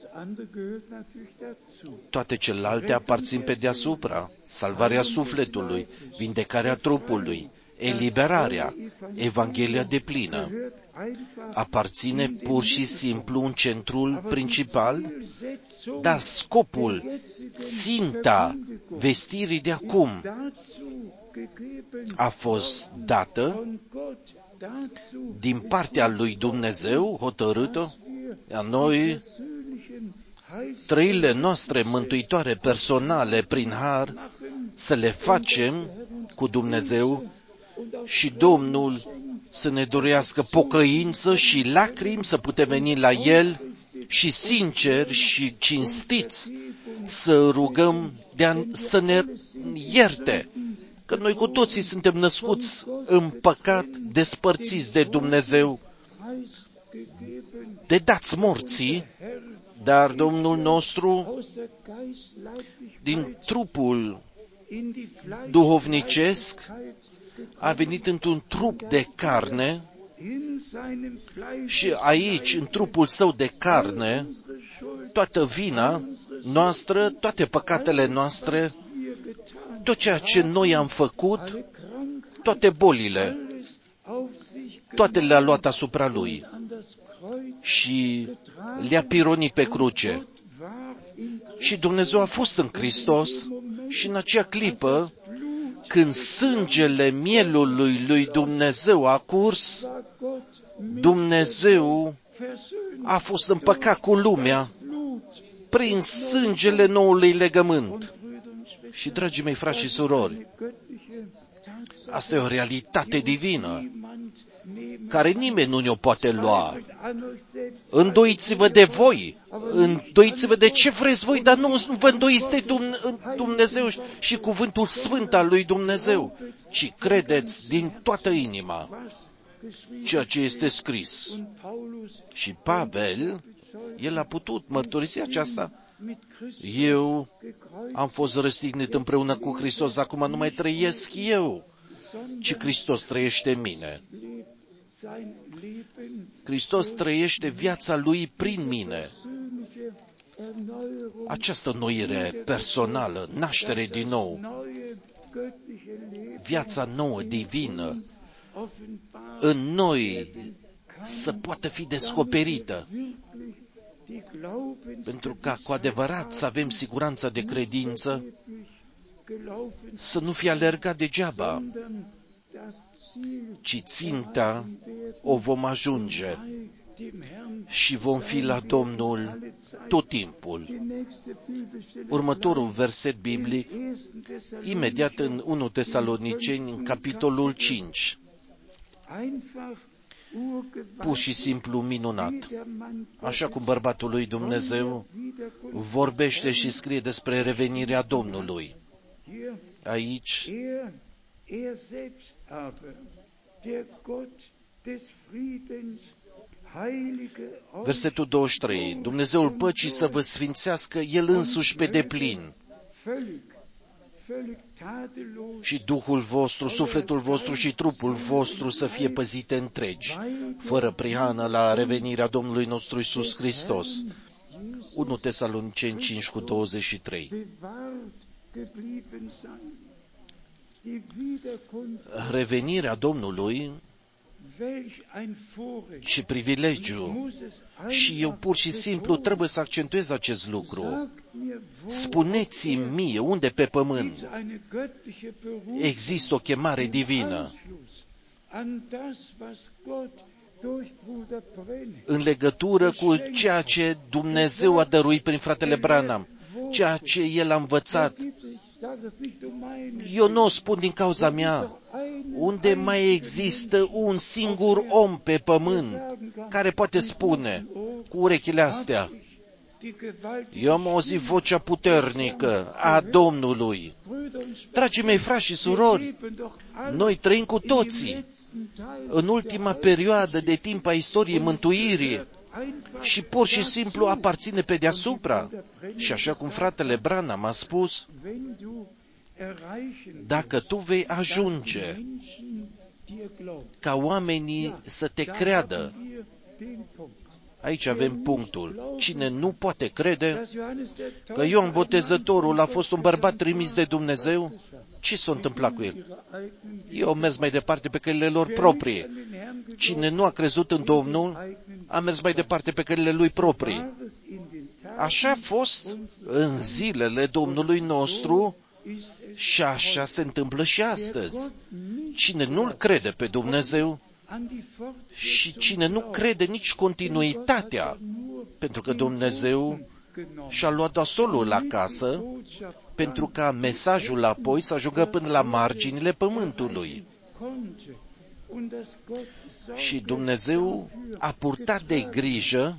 Toate celelalte aparțin pe deasupra: salvarea sufletului, vindecarea trupului, eliberarea, Evanghelia deplină. Aparține pur și simplu în centrul principal, dar scopul, ținta vestirii de acum a fost dată din partea lui Dumnezeu, hotărâtă, a noi, trăirile noastre mântuitoare personale prin har, să le facem cu Dumnezeu și Domnul să ne dorească pocăință și lacrimi, să putem veni la El și sinceri și cinstiți să rugăm de a, să ne ierte, că noi cu toții suntem născuți în păcat, despărțiți de Dumnezeu, de dați morții, dar Domnul nostru, din trupul duhovnicesc, a venit într-un trup de carne Și aici, în trupul său de carne, toată vina noastră, toate păcatele noastre, tot ceea ce noi am făcut, toate bolile, toate le-a luat asupra Lui și le-a pironit pe cruce. Și Dumnezeu a fost în Hristos și în acea clipă, când sângele mielului lui Dumnezeu a curs, Dumnezeu a fost împăcat cu lumea prin sângele noului legământ. Și, dragii mei frați și surori, asta e o realitate divină, care nimeni nu ne-o poate lua. Îndoiți-vă de voi, îndoiți-vă de ce vreți voi, dar nu vă îndoiți de Dumnezeu și cuvântul sfânt al lui Dumnezeu, ci credeți din toată inima ceea ce este scris. Și Pavel, el a putut mărturisi aceasta. Eu am fost răstignit împreună cu Hristos, acum nu mai trăiesc eu, ci Hristos trăiește în mine. Hristos trăiește viața Lui prin mine. Această noire personală, naștere din nou, viața nouă divină, în noi să poată fi descoperită, pentru ca cu adevărat să avem siguranța de credință, să nu fie alergat degeaba, ci ținta o vom ajunge și vom fi la Domnul tot timpul. Următorul verset biblic, imediat în întâi Tesaloniceni, în capitolul cinci. Pur și simplu minunat. Așa cum bărbatul lui Dumnezeu vorbește și scrie despre revenirea Domnului. Aici, versetul douăzeci și trei, Dumnezeul păcii să vă sfințească El însuși pe deplin și Duhul vostru, sufletul vostru și trupul vostru să fie păzite întregi, fără prihană la revenirea Domnului nostru Iisus Hristos. întâi Tesaloniceni cinci cu douăzeci și trei. Revenirea Domnului, ce privilegiu! Și eu pur și simplu trebuie să accentuez acest lucru. Spuneți-mi mie, unde pe pământ există o chemare divină în legătură cu ceea ce Dumnezeu a dăruit prin fratele Branham, ceea ce el a învățat. Eu nu o spun din cauza mea. Unde mai există un singur om pe pământ care poate spune cu urechile astea: eu am auzit vocea puternică a Domnului. Dragii mei frați și surori, noi trăim cu toții în ultima perioadă de timp a istoriei mântuirii și pur și simplu aparține pe deasupra. Și așa cum fratele Branham a spus, dacă tu vei ajunge ca oamenii să te creadă, aici avem punctul. Cine nu poate crede că Ioan Botezătorul a fost un bărbat trimis de Dumnezeu, ce s-a întâmplat cu el? Eu am mers mai departe pe căile lor proprii. Cine nu a crezut în Domnul, a mers mai departe pe căile lui proprii. Așa a fost în zilele Domnului nostru și așa se întâmplă și astăzi. Cine nu-L crede pe Dumnezeu și cine nu crede nici continuitatea, pentru că Dumnezeu și-a luat dasolul la casă pentru ca mesajul apoi să ajungă până la marginile pământului. Și Dumnezeu a purtat de grijă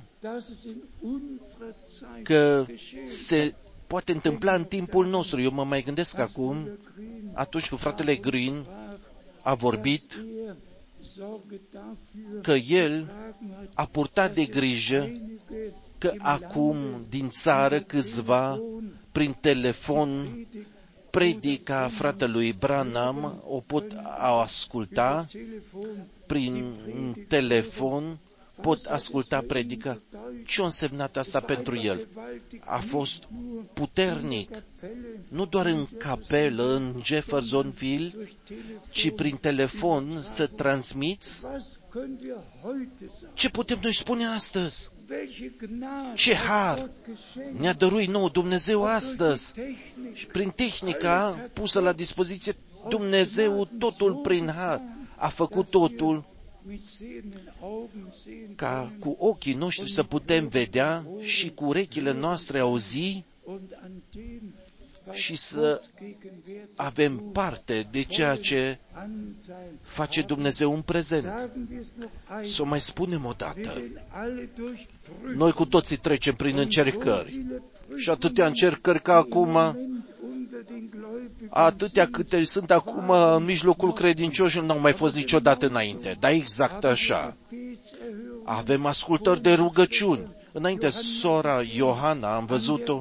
că se poate întâmpla în timpul nostru. Eu mă mai gândesc acum, atunci când fratele Green a vorbit că el a purtat de grijă că acum din țară câțiva prin telefon predica fratelui Branham o pot asculta prin telefon, pot asculta predica. Ce a însemnat asta pentru el? A fost puternic, nu doar în capelă, în Jeffersonville, ci prin telefon să transmiți. Ce putem noi spune astăzi? Ce har ne-a dăruit nou Dumnezeu astăzi și prin tehnica pusă la dispoziție Dumnezeu, totul prin har, a făcut totul ca cu ochii noștri să putem vedea și cu urechile noastre auzi și să avem parte de ceea ce face Dumnezeu în prezent. Să o mai spunem o dată. Noi cu toții trecem prin încercări. Și atâtea încercări ca acum, atâtea câte sunt acum în mijlocul credincioșilor, n-au mai fost niciodată înainte. Dar exact așa. Avem ascultări de rugăciuni. Înainte, sora Iohana, am văzut-o,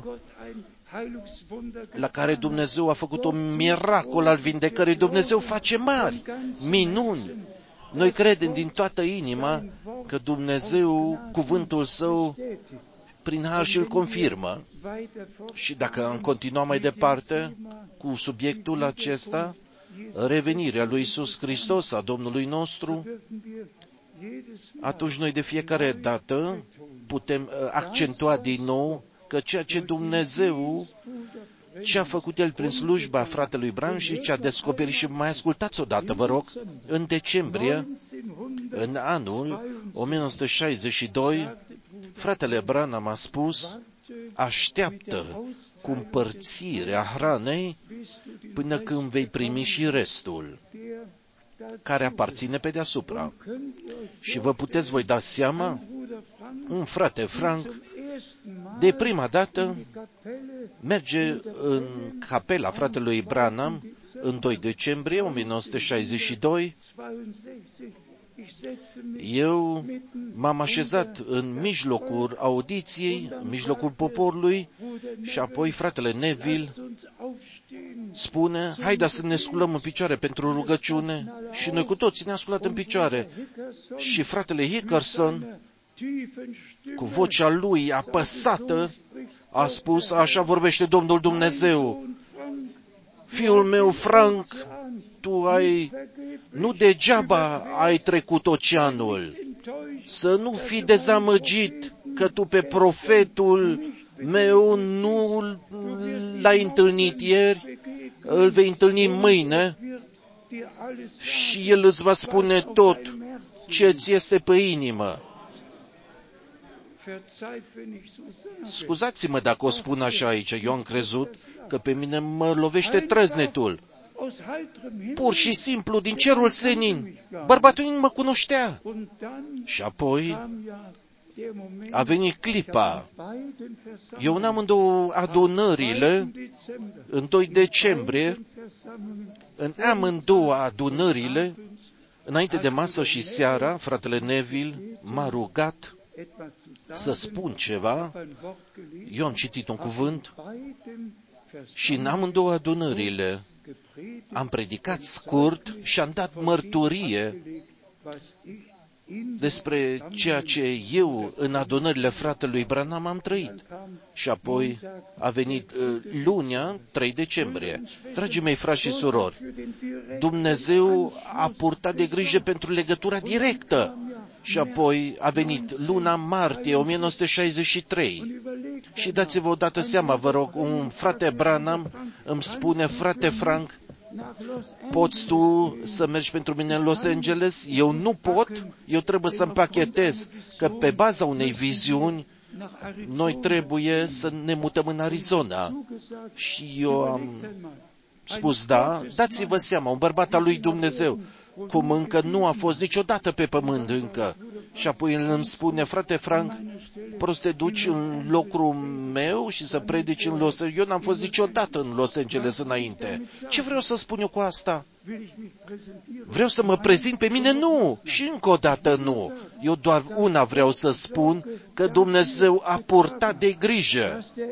la care Dumnezeu a făcut un miracol al vindecării. Dumnezeu face mari minuni. Noi credem din toată inima că Dumnezeu, cuvântul Său, prin har și îl confirmă. Și dacă am continuat mai departe cu subiectul acesta, revenirea lui Iisus Hristos, a Domnului nostru, atunci noi de fiecare dată putem accentua din nou că ceea ce Dumnezeu, ce a făcut El prin slujba fratelui Branham și ce a descoperit, și mai ascultați odată, vă rog, în decembrie, în anul o mie nouă sute șaizeci și doi, fratele Branham a spus: așteaptă cu împărțirea hranei până când vei primi și restul care aparține pe deasupra. Și vă puteți voi da seama, un frate Frank, de prima dată, merge în capela fratelui Branham în doi decembrie o mie nouă sute șaizeci și doi. Eu m-am așezat în mijlocul audiției, în mijlocul poporului, și apoi fratele Neville spune: haideți să ne sculăm în picioare pentru rugăciune, și noi cu toții ne-am sculat în picioare. Și fratele Hickerson, cu vocea lui apăsată, a spus: așa vorbește Domnul Dumnezeu. Fiul meu Frank, tu ai, nu degeaba ai trecut oceanul. Să nu fii dezamăgit că tu pe profetul meu nu l-ai întâlnit ieri, îl vei întâlni mâine și el îți va spune tot ce ți este pe inimă. Scuzați-mă dacă o spun așa aici, eu am crezut că pe mine mă lovește trăznetul. Pur și simplu, din cerul senin, bărbatul nu mă cunoștea. Și apoi a venit clipa. Eu în amândouă adunările, în doi decembrie, în amândouă adunările, înainte de masă și seara, fratele Neville m-a rugat să spun ceva. Eu am citit un cuvânt și în amândouă adunările am predicat scurt și am dat mărturie despre ceea ce eu în adunările fratelui Branham am trăit. Și apoi a venit uh, lunea, trei decembrie. Dragii mei frați și surori, Dumnezeu a purtat de grijă pentru legătura directă. Și apoi a venit luna martie o mie nouă sute șaizeci și trei. Și dați-vă odată seama, vă rog, un frate Branham îmi spune: frate Frank, poți tu să mergi pentru mine în Los Angeles? Eu nu pot, eu trebuie să împachetez, că pe baza unei viziuni noi trebuie să ne mutăm în Arizona. Și eu am spus: da, dați-vă seama, un bărbat al lui Dumnezeu, cum încă nu a fost niciodată pe pământ încă. Și apoi el îmi spune: frate Frank, poți să te duci în locul meu și să predici în Los Angeles? Eu n-am fost niciodată în Los Angeles înainte. Ce vreau să spun eu cu asta? Vreau să mă prezint pe mine? Nu! Și încă o dată nu. Eu doar una vreau să spun, că Dumnezeu a purtat de grijă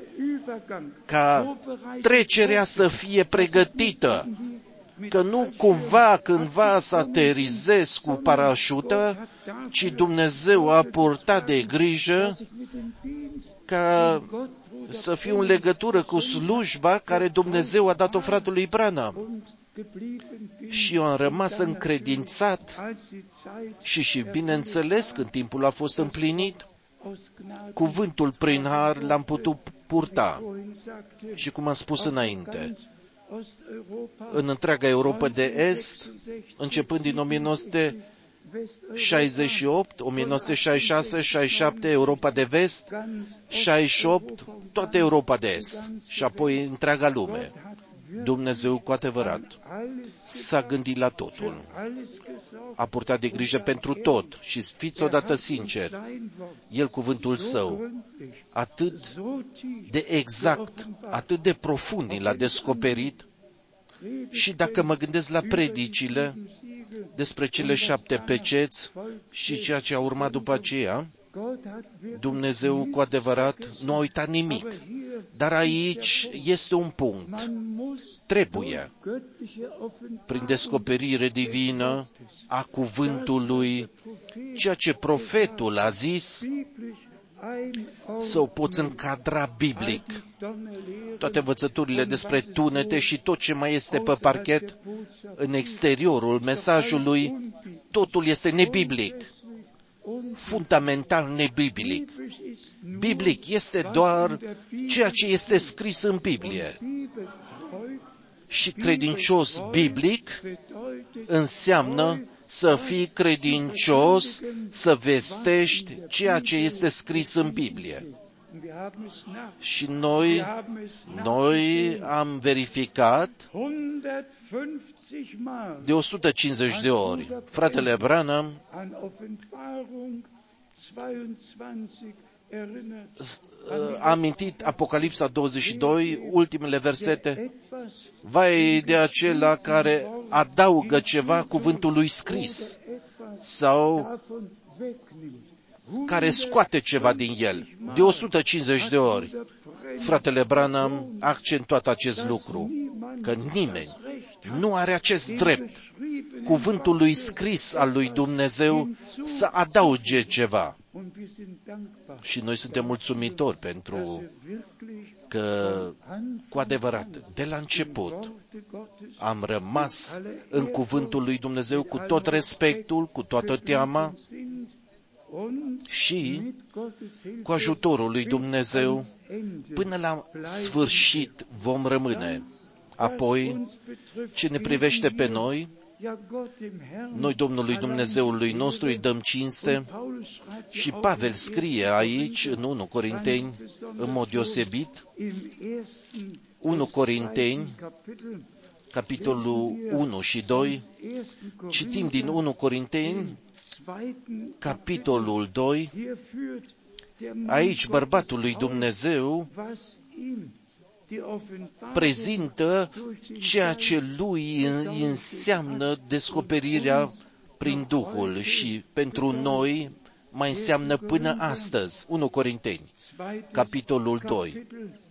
ca trecerea să fie pregătită, că nu cumva cândva să aterizez cu parașută, ci Dumnezeu a purtat de grijă ca să fiu în legătură cu slujba care Dumnezeu a dat-o fratelui Branham. Și eu am rămas încredințat și și bineînțeles când timpul a fost împlinit, cuvântul prin har l-am putut purta. Și cum am spus înainte, în întreaga Europa de Est, începând din o mie nouă sute șaizeci și opt, o mie nouă sute șaizeci și șase, șaizeci și șapte, Europa de Vest, șaizeci și opt, toată Europa de Est și apoi întreaga lume. Dumnezeu cu adevărat s-a gândit la totul, a purtat de grijă pentru tot și fiți odată sinceri, El cuvântul Său, atât de exact, atât de profund l-a descoperit. Și dacă mă gândesc la predicile despre cele șapte peceți și ceea ce a urmat după aceea, Dumnezeu cu adevărat nu a uitat nimic. Dar aici este un punct. Trebuie, prin descoperire divină a cuvântului, ceea ce profetul a zis, să o poți încadra biblic. Toate învățăturile despre tunete și tot ce mai este pe parchet, în exteriorul mesajului, totul este nebiblic, fundamental nebiblic. Biblic este doar ceea ce este scris în Biblie. Și credincios biblic înseamnă să fii credincios, să vestești ceea ce este scris în Biblie. Și noi, noi am verificat de o sută cincizeci de ori. Fratele Branham a amintit Apocalipsa douăzeci și doi, ultimele versete. Vai de acela care adaugă ceva cuvântului scris sau care scoate ceva din el. De o sută cincizeci de ori, fratele Branham a accentuat acest lucru, că nimeni nu are acest drept cuvântului scris al lui Dumnezeu să adauge ceva. Și noi suntem mulțumitori pentru că, cu adevărat, de la început am rămas în cuvântul lui Dumnezeu cu tot respectul, cu toată teama și cu ajutorul lui Dumnezeu până la sfârșit vom rămâne. Apoi, ce ne privește pe noi, noi Domnului Dumnezeului nostru îi dăm cinste și Pavel scrie aici în unu Corinteni în mod deosebit, unu Corinteni, capitolul unu și doi, citim din unu Corinteni, capitolul doi, aici bărbatul lui Dumnezeu prezintă ceea ce lui înseamnă descoperirea prin Duhul și pentru noi mai înseamnă până astăzi. unu Corinteni, capitolul doi.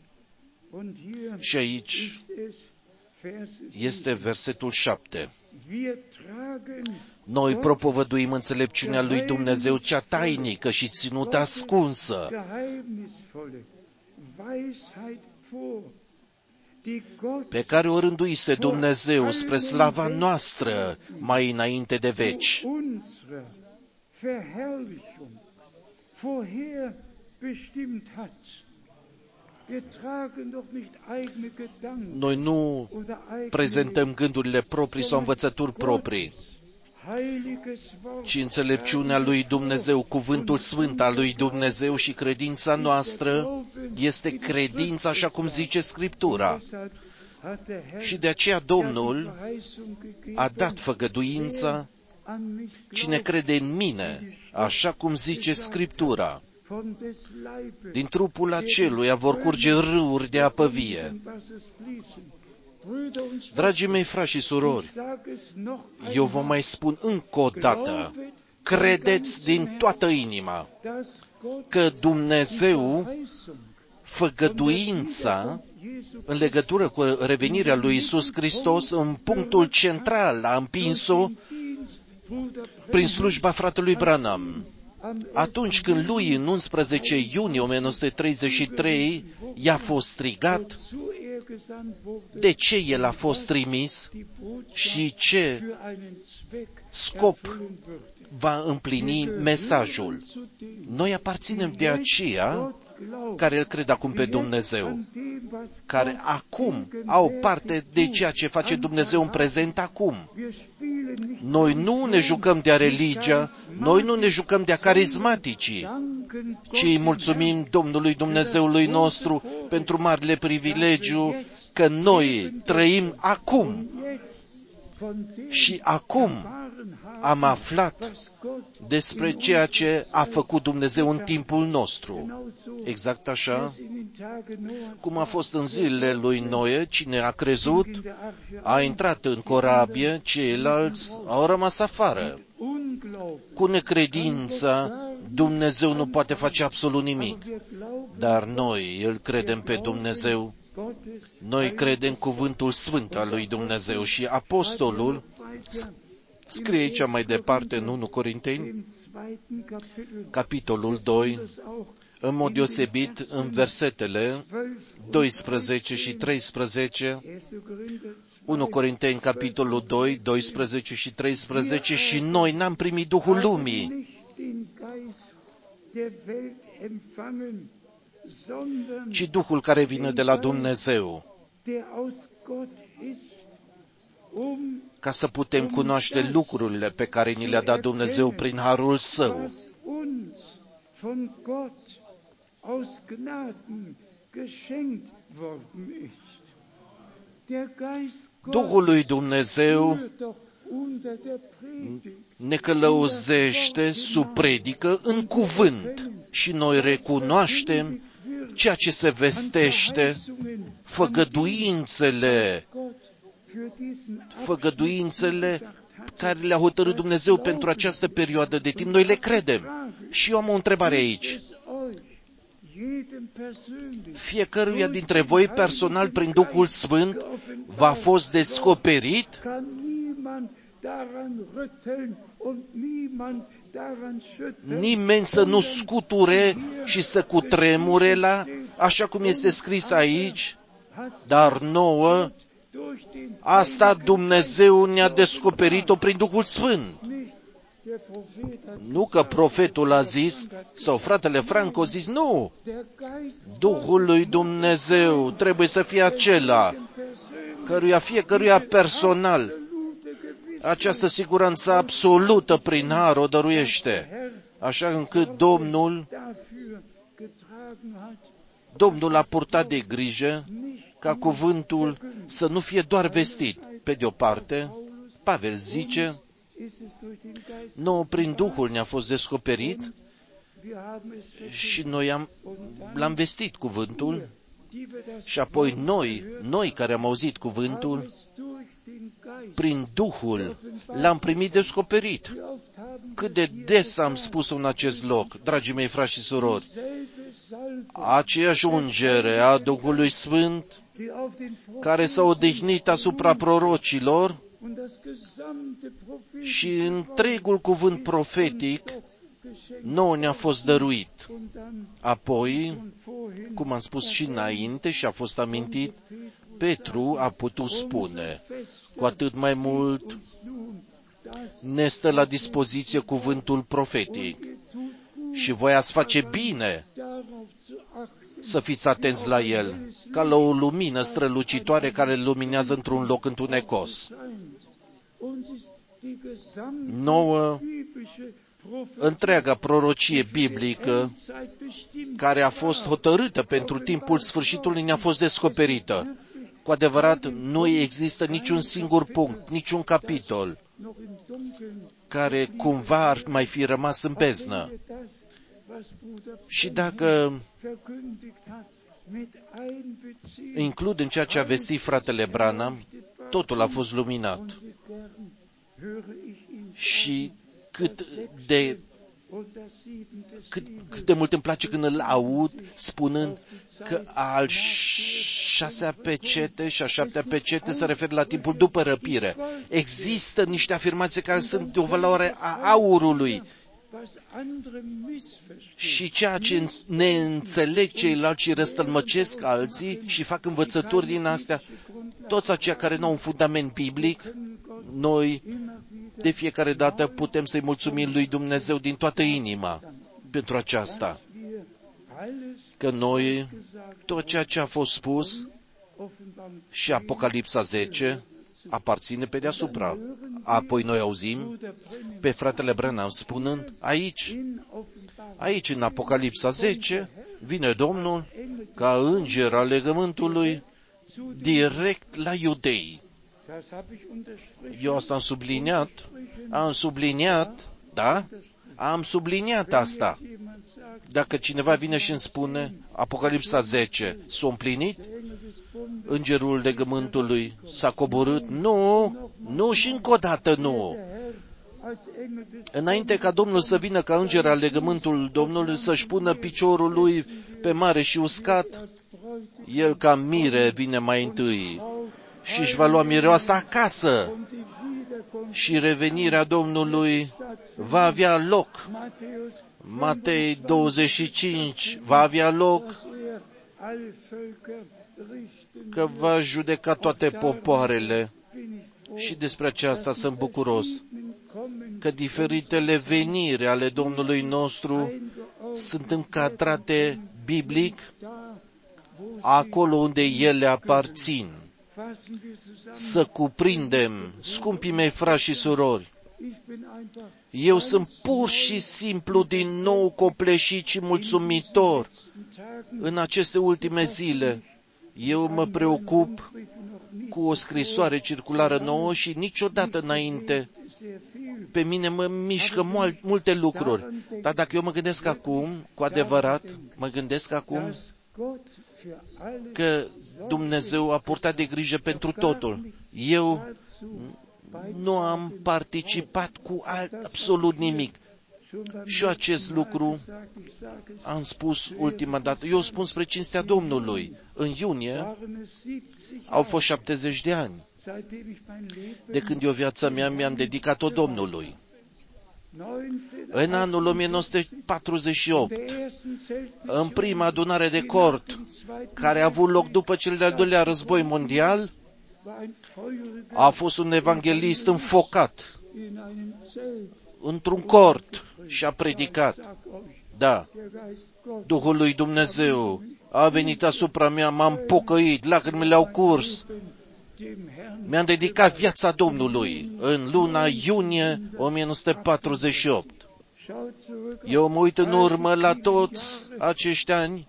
Și aici este versetul șapte. Noi propovăduim înțelepciunea lui Dumnezeu cea tainică și ținută ascunsă, pe care o rânduise Dumnezeu spre slava noastră mai înainte de veci. Noi nu prezentăm gândurile proprii sau învățături proprii, ci înțelepciunea lui Dumnezeu, cuvântul sfânt al lui Dumnezeu și credința noastră este credința așa cum zice Scriptura. Și de aceea Domnul a dat făgăduința, cine crede în mine, așa cum zice Scriptura, din trupul aceluia vor curge râuri de apă vie. Dragii mei frați și surori, eu vă mai spun încă o dată, credeți din toată inima că Dumnezeu făgăduința în legătură cu revenirea lui Iisus Hristos în punctul central. A împins-o prin slujba fratelui Branham. Atunci când lui, în unsprezece iunie o mie nouă sute treizeci și trei, i-a fost strigat de ce el a fost trimis și ce scop va împlini mesajul. Noi aparținem de aceea care îl cred acum pe Dumnezeu, care acum au parte de ceea ce face Dumnezeu în prezent acum. Noi nu ne jucăm de-a religia, noi nu ne jucăm de-a carismaticii, ci îi mulțumim Domnului Dumnezeului nostru pentru marile privilegiu că noi trăim acum. Și acum am aflat despre ceea ce a făcut Dumnezeu în timpul nostru. Exact așa cum a fost în zilele lui Noe, cine a crezut a intrat în corabie, ceilalți au rămas afară. Cu necredința, Dumnezeu nu poate face absolut nimic. Dar noi îl credem pe Dumnezeu. Noi credem cuvântul sfânt al lui Dumnezeu și apostolul scrie aici mai departe în întâi Corinteni, capitolul doi, în mod deosebit în versetele doisprezece și treisprezece, întâi Corinteni, capitolul doi, doisprezece și treisprezece, și noi n-am primit Duhul lumii, ci Duhul care vine de la Dumnezeu, ca să putem cunoaște lucrurile pe care ni le-a dat Dumnezeu prin harul Său. Duhul lui Dumnezeu ne călăuzește sub predică în cuvânt și noi recunoaștem ceea ce se vestește, făgăduințele, făgăduințele care le-a hotărât Dumnezeu pentru această perioadă de timp. Noi le credem. Și eu am o întrebare aici. Fiecăruia dintre voi personal prin Duhul Sfânt v-a fost descoperit nimeni să nu scuture și să cutremure la, așa cum este scris aici, dar nouă asta Dumnezeu ne-a descoperit-o prin Duhul Sfânt. Nu că profetul a zis, sau fratele Franco a zis, nu. Duhul lui Dumnezeu trebuie să fie acela, căruia fiecăruia personal această siguranță absolută prin har o dăruiește, așa încât Domnul, Domnul a purtat de grijă ca cuvântul să nu fie doar vestit. Pe de o parte, Pavel zice, nouă prin Duhul ne-a fost descoperit și noi am, l-am vestit cuvântul și apoi noi, noi care am auzit cuvântul, prin Duhul l-am primit descoperit. Cât de des am spus în acest loc, dragii mei frați și surori, aceeași ungere a Duhului Sfânt care s-a odihnit asupra prorocilor și întregul cuvânt profetic nouă ne-a fost dăruit. Apoi, cum am spus și înainte și a fost amintit, Petru a putut spune, cu atât mai mult ne stă la dispoziție cuvântul profetic și voi ați face bine să fiți atenți la el, ca la o lumină strălucitoare care luminează într-un loc întunecos. Nouă, întreaga prorocie biblică care a fost hotărâtă pentru timpul sfârșitului ne-a fost descoperită. Cu adevărat, nu există niciun singur punct, niciun capitol care cumva ar mai fi rămas în beznă. Și dacă includ în ceea ce a vestit fratele Branham, totul a fost luminat. Și cât de Cât, cât de mult îmi place când îl aud spunând că al șasea pecete și a șaptea pecete se referă la timpul după răpire. Există niște afirmații care sunt de o valoare a aurului. Și ceea ce ne înțeleg ceilalți și răstălmăcesc alții și fac învățături din astea, toți aceia care nu au un fundament biblic, noi de fiecare dată putem să-i mulțumim lui Dumnezeu din toată inima pentru aceasta. Că noi, tot ceea ce a fost spus și Apocalipsa zece, aparține pe deasupra. Apoi noi auzim pe fratele Branham spunând, aici, aici în Apocalipsa zece, vine Domnul ca înger al legământului direct la iudei. Eu asta am subliniat, am subliniat, da? Am subliniat asta. Dacă cineva vine și îmi spune, Apocalipsa zece s-a împlinit, îngerul legământului s-a coborât, nu, nu și încă o dată nu. Înainte ca Domnul să vină ca înger al legământului Domnului, să-și pună piciorul lui pe mare și uscat, el ca mire vine mai întâi și își va lua mireoasa acasă și revenirea Domnului va avea loc. Matei douăzeci și cinci va avea loc că va judeca toate popoarele și despre aceasta sunt bucuros că diferitele veniri ale Domnului nostru sunt încadrate biblic acolo unde ele aparțin. Să cuprindem, scumpii mei frați și surori, eu sunt pur și simplu din nou copleșit și mulțumitor în aceste ultime zile. Eu mă preocup cu o scrisoare circulară nouă și niciodată înainte pe mine mă mișcă multe lucruri. Dar dacă eu mă gândesc acum, cu adevărat, mă gândesc acum că Dumnezeu a purtat de grijă pentru totul. Eu nu am participat cu absolut nimic. Și acest lucru am spus ultima dată. Eu spun spre cinstea Domnului. În iunie au fost șaptezeci de ani. De când eu viața mea mi-am dedicat-o Domnului. În anul o mie nouă sute patruzeci și opt, în prima adunare de cort, care a avut loc după cel de-al doilea război mondial, a fost un evanghelist înfocat într-un cort și a predicat. Da, Duhul lui Dumnezeu a venit asupra mea, m-am pocăit, lacrimile au curs. Mi-am dedicat viața Domnului în luna iunie o mie nouă sute patruzeci și opt. Eu mă uit în urmă la toți acești ani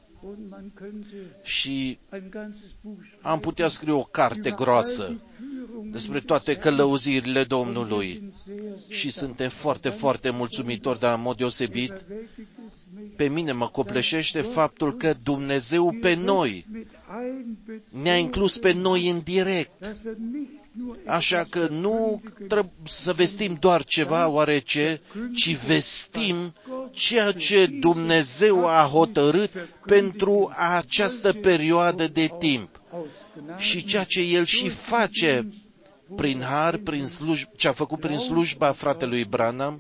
și am putea scrie o carte groasă despre toate călăuzirile Domnului și suntem foarte, foarte mulțumitori, dar în mod deosebit pe mine mă copleșește faptul că Dumnezeu pe noi ne-a inclus pe noi în direct. Așa că nu trebuie să vestim doar ceva oarece, ci vestim ceea ce Dumnezeu a hotărât pentru această perioadă de timp și ceea ce El și face prin har, prin sluj- ce a făcut prin slujba fratelui Branham,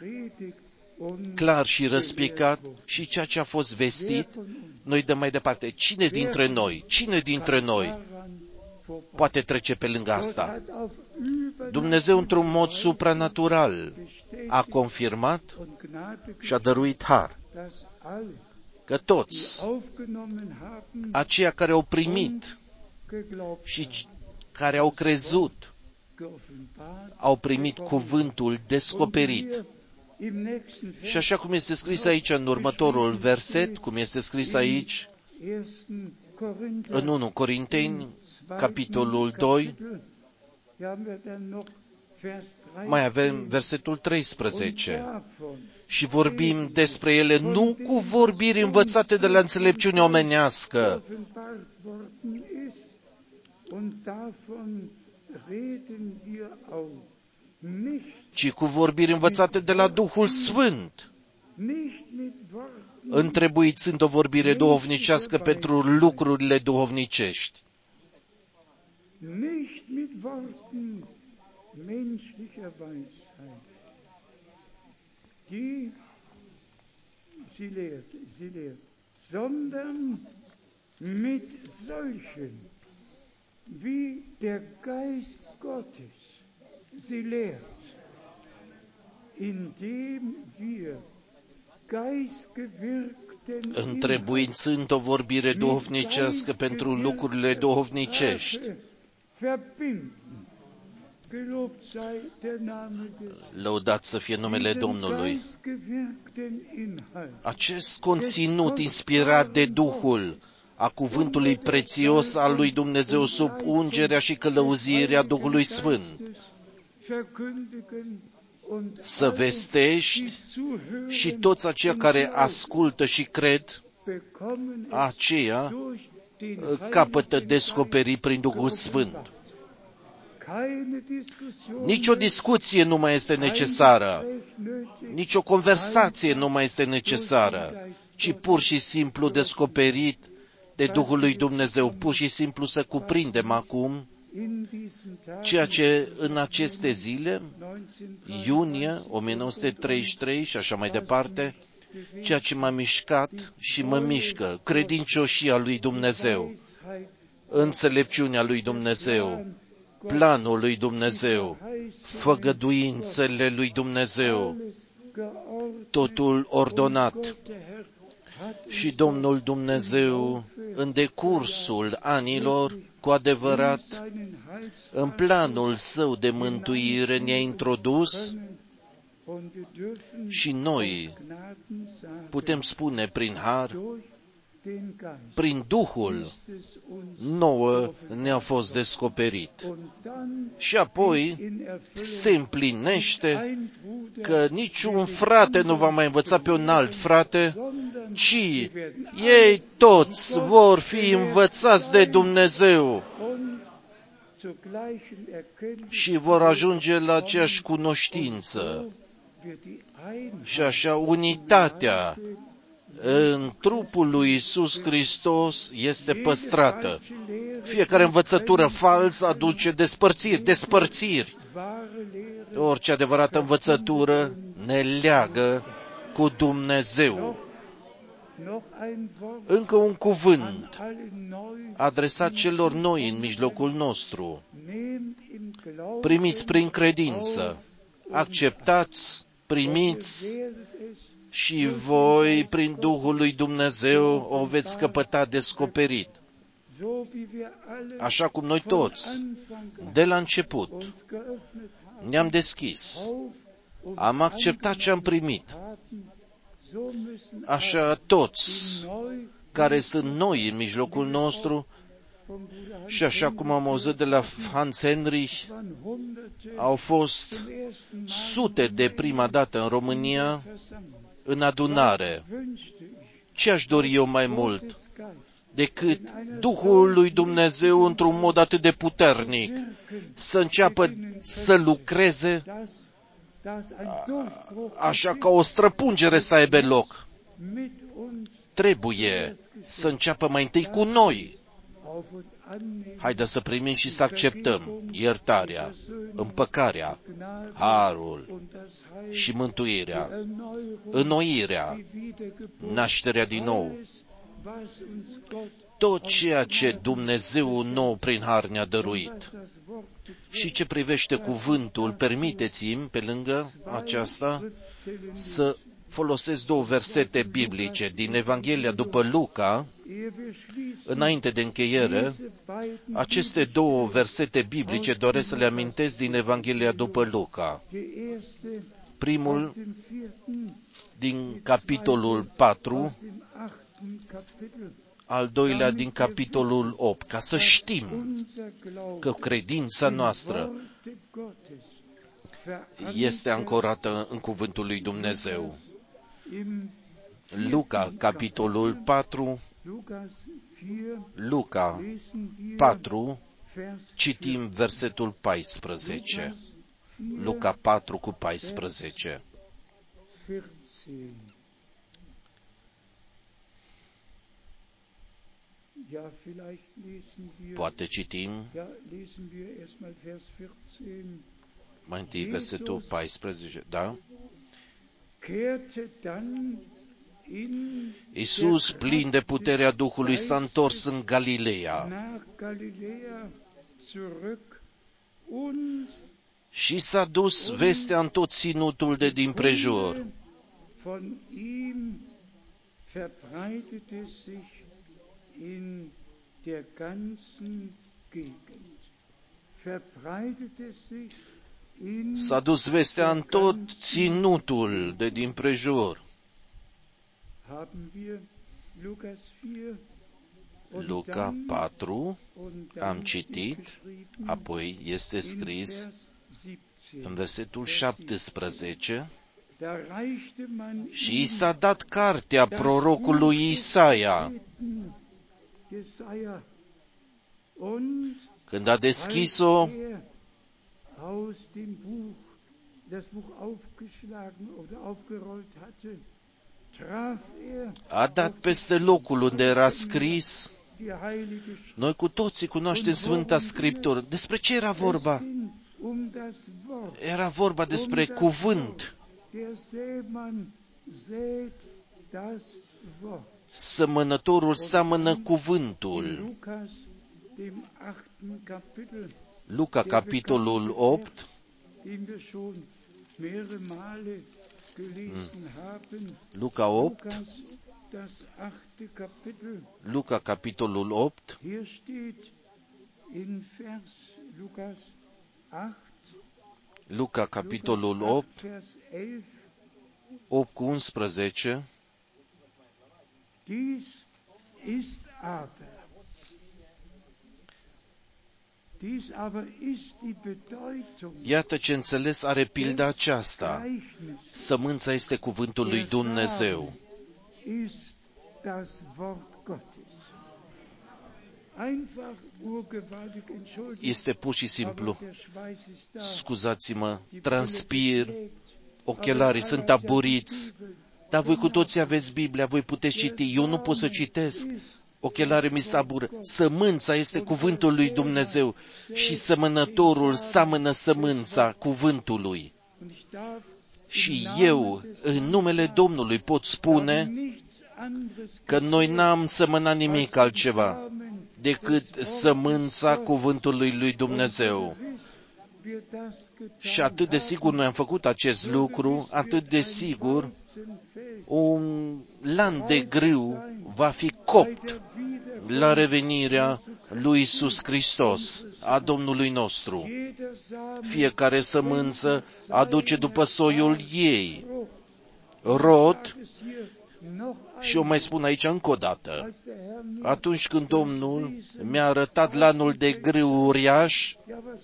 clar și răspicat, și ceea ce a fost vestit, noi dăm mai departe. Cine dintre noi, cine dintre noi poate trece pe lângă asta? Dumnezeu, într-un mod supranatural, a confirmat și a dăruit har. Că toți, aceia care au primit și care au crezut, au primit cuvântul descoperit. Și așa cum este scris aici în următorul verset, cum este scris aici, în unu Corinteni, capitolul doi, mai avem versetul treisprezece. Și vorbim despre ele nu cu vorbiri învățate de la înțelepciune omenească, ci cu vorbiri învățate de la Duhul Sfânt, întrebuițând o vorbire duhovnicească pentru lucrurile duhovnicești. Nicht mit Worten menschlicher Weisheit, die sie lehrt, sie lehrt, sondern mit solchen, wie der Geist Gottes sie lehrt, indem wir geistgewirkten întrebuințând o vorbire duhovnicească pentru lucrurile duhovnicești. Lăudat să fie numele Domnului. Acest conținut inspirat de Duhul a cuvântului prețios al lui Dumnezeu sub ungerea și călăuzirea Duhului Sfânt, să vestești și toți aceia care ascultă și cred, aceia capătă descoperit prin Duhul Sfânt. Nici o discuție nu mai este necesară, nici o conversație nu mai este necesară, ci pur și simplu descoperit de Duhul lui Dumnezeu, pur și simplu să cuprindem acum ceea ce în aceste zile, iunie o mie nouă sute treizeci și trei și așa mai departe, ceea ce m-a mișcat și mă mișcă, credincioșia lui Dumnezeu, înțelepciunea lui Dumnezeu, planul lui Dumnezeu, făgăduințele lui Dumnezeu, totul ordonat. Și Domnul Dumnezeu, în decursul anilor, cu adevărat, în planul său de mântuire ne-a introdus și noi putem spune prin har, prin Duhul nouă ne-a fost descoperit. Și apoi se împlinește că niciun frate nu va mai învăța pe un alt frate, ci ei toți vor fi învățați de Dumnezeu și vor ajunge la aceeași cunoștință. Și așa unitatea în trupul lui Iisus Hristos este păstrată. Fiecare învățătură falsă aduce despărțiri, despărțiri. Orice adevărată învățătură ne leagă cu Dumnezeu. Încă un cuvânt adresat celor noi în mijlocul nostru. Primiți prin credință, acceptați, primiți și voi, prin Duhul lui Dumnezeu, o veți căpăta descoperit. Așa cum noi toți, de la început, ne-am deschis, am acceptat ce am primit. Așa toți care sunt noi în mijlocul nostru, și așa cum am auzit de la Hans Henrich, au fost sute de prima dată în România în adunare. Ce aș dori eu mai mult decât Duhul lui Dumnezeu într-un mod atât de puternic să înceapă să lucreze așa ca o străpungere să aibă loc. Trebuie să înceapă mai întâi cu noi. Haideți să primim și să acceptăm iertarea, împăcarea, harul și mântuirea, înnoirea, nașterea din nou. Tot ceea ce Dumnezeu nou prin har ne-a dăruit. Și ce privește cuvântul, permiteți-mi, pe lângă aceasta, să folosesc două versete biblice din Evanghelia după Luca. Înainte de încheiere, aceste două versete biblice doresc să le amintesc din Evanghelia după Luca. Primul din capitolul patru, al doilea din capitolul opt, ca să știm că credința noastră este ancorată în cuvântul lui Dumnezeu. Luca, capitolul patru, Luca patru, citim versetul paisprezece. Luca patru cu paisprezece. Ja, vielleicht lesen wir, Poate citim ja, lesen wir erstmal Vers vierzehn. mai întâi versetul paisprezece, da? Kehrte dann in Iisus, der plin de Kraft puterea des Duhului, s-a întors în Geistes Galileea nach Galiläa zurück und și s-a dus vestea în tot ținutul de din prejur. Kunde von ihm verbreitete sich in der ganzen Gegend. Verbreitete sich in S-a dus vestea în tot ținutul de din prejur. Haben wir Lukas vier und Luca dann, patru, und am dann citit, steht geschrieben apoi este in scris Vers siebzehn. în versetul șaptesprezece, Da reichte man și i ihm s-a dat cartea das prorocului Buch des Isaia. Propheten Jesaja. Und Când a als deschis-o, er aus dem Buch, das Buch aufgeschlagen oder aufgerollt hatte, traf er a dat peste locul unde era scris. die Heilige Schrift. Noi cu toții cunoaștem Sfânta Scriptură. Despre ce era vorba? Es ging um das Wort. Era vorba despre cuvânt. Der Sämann sät das Wort. Sămănătorul seamănă In cuvântul. Lukas, dem achten Kapitel, Luca, capitolul opt, den wir schon mehrere Male gelesen haben. Luca opt, Lukas, das achte Kapitel. Luca, capitolul opt, Hier steht in Vers Lukas acht, Luca, capitolul Lukas acht, opt, Vers elf. opt cu unsprezece, Dies ist aber, dies aber ist die Bedeutung iată ce înțeles are pilda aceasta. Gleichnisses. Sămânța este cuvântul lui Dumnezeu. Ist das Wort Gottes. Einfach urgewaltig, entschuldigt, Este pur și simplu, aber der Schweiß ist da. scuzați-mă, Die transpir, Brille beträgt, ochelarii aber sunt alle haben aburiți, die Bibel. dar voi cu toții aveți Biblia, voi puteți citi, eu nu pot să citesc. Ochelarii mi se abură. Sămânța este cuvântul lui Dumnezeu și sămănătorul seamănă sămânța cuvântului. Und ich darf Și eu, în numele Domnului, pot spune nichts anderes că noi n-am sămănat nimic altceva decât sămânța cuvântului lui Dumnezeu. wir das getan Și atât de sigur noi am făcut acest lucru, atât de sigur un lan de grâu va fi copt la revenirea lui Iisus Hristos, a Domnului nostru. Fiecare sămânță aduce după soiul ei rod. Și eu mai spun aici încă o dată, atunci când Domnul mi-a arătat lanul de grâu uriaș,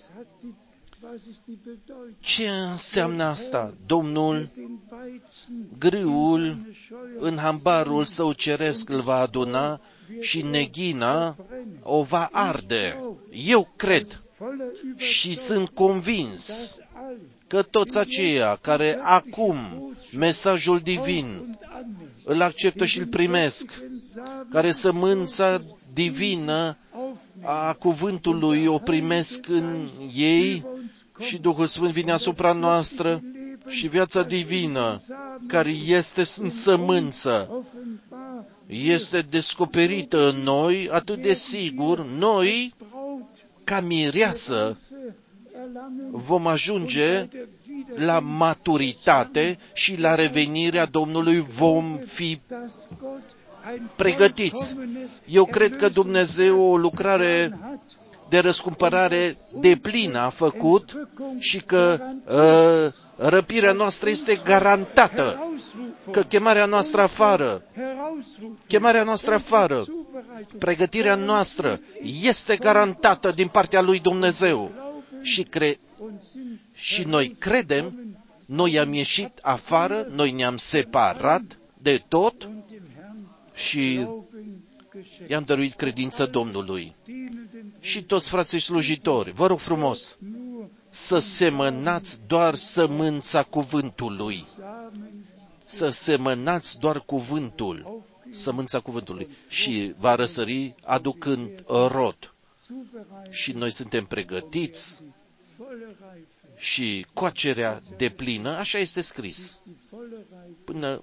ce înseamnă asta? Domnul grâul în hambarul său ceresc îl va aduna și neghina o va arde. Eu cred și sunt convins că toți aceia care acum mesajul divin îl acceptă și îl primesc, care sămânța divină a cuvântului o primesc în ei și Duhul Sfânt vine asupra noastră și viața divină care este în sămânță este descoperită în noi, atât de sigur, noi, ca mireasă, vom ajunge la maturitate și la revenirea Domnului vom fi pregătiți. Eu cred că Dumnezeu o lucrare de răscumpărare deplină a făcut și că uh, răpirea noastră este garantată, că chemarea noastră afară, chemarea noastră afară, pregătirea noastră este garantată din partea lui Dumnezeu. Și, cre- și noi credem, noi am ieșit afară, noi ne-am separat de tot și i-am dăruit credință Domnului. Și toți frații slujitori, vă rog frumos, să semănați doar sămânța cuvântului. Să semănați doar cuvântul. sămânța cuvântului și va răsări aducând rod. Și noi suntem pregătiți și coacerea deplină, așa este scris. Până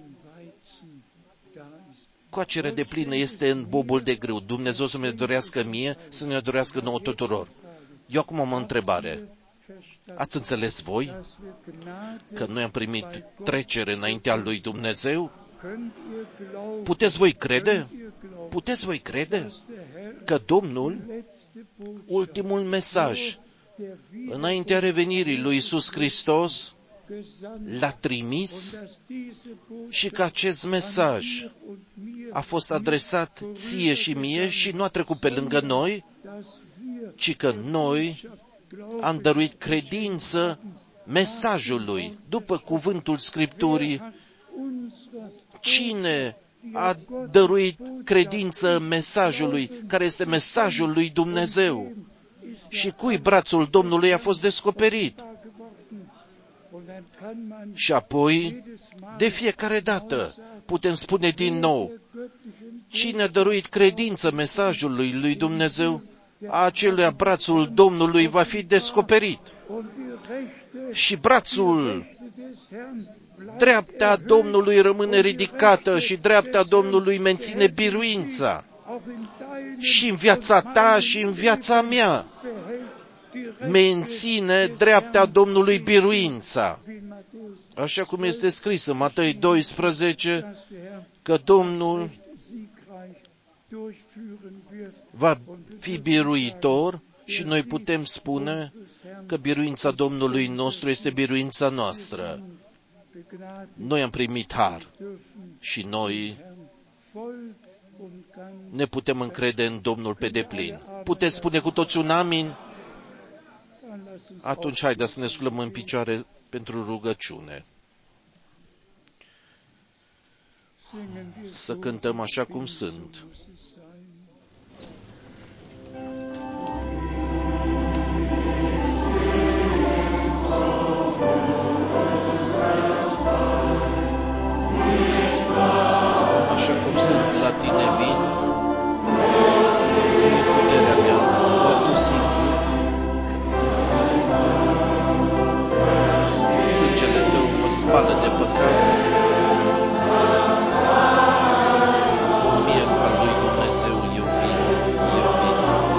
coacerea deplină este în bobul de grâu. Dumnezeu să ne dorească mie, să ne dorească nouă tuturor. Eu acum am o întrebare. Ați înțeles voi că noi am primit trecere înaintea lui Dumnezeu? Puteți voi crede? Puteți voi crede că Domnul, ultimul mesaj, înaintea revenirii lui Iisus Hristos, l-a trimis și că acest mesaj a fost adresat ție și mie și nu a trecut pe lângă noi, ci că noi am dăruit credință mesajului. După cuvântul Scripturii, cine a dăruit credință mesajului, care este mesajul lui Dumnezeu? Și cui brațul Domnului a fost descoperit? Și apoi, de fiecare dată, putem spune din nou, cine a dăruit credință mesajului lui Dumnezeu, acelui brațul Domnului va fi descoperit. Și brațul, dreapta Domnului rămâne ridicată și dreapta Domnului menține biruința. Și în viața ta și în viața mea menține dreapta Domnului biruința. Așa cum este scris în Matei doisprezece, că Domnul va fi biruitor și noi putem spune că biruința Domnului nostru este biruința noastră. Noi am primit har și noi ne putem încrede în Domnul pe deplin. Puteți spune cu toți un amin? Atunci haideți să ne sculăm în picioare pentru rugăciune. Să cântăm așa cum sunt. Așa cum sunt la tine vin, e puterea mea, doar tu singur. Sângele tău mă spală de păcat. În miel al lui Dumnezeu eu vin, eu vin.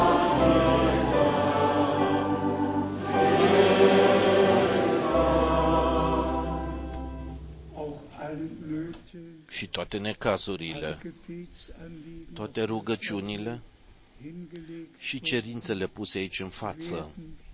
Și toate necazurile, toate rugăciunile și cerințele puse aici în față,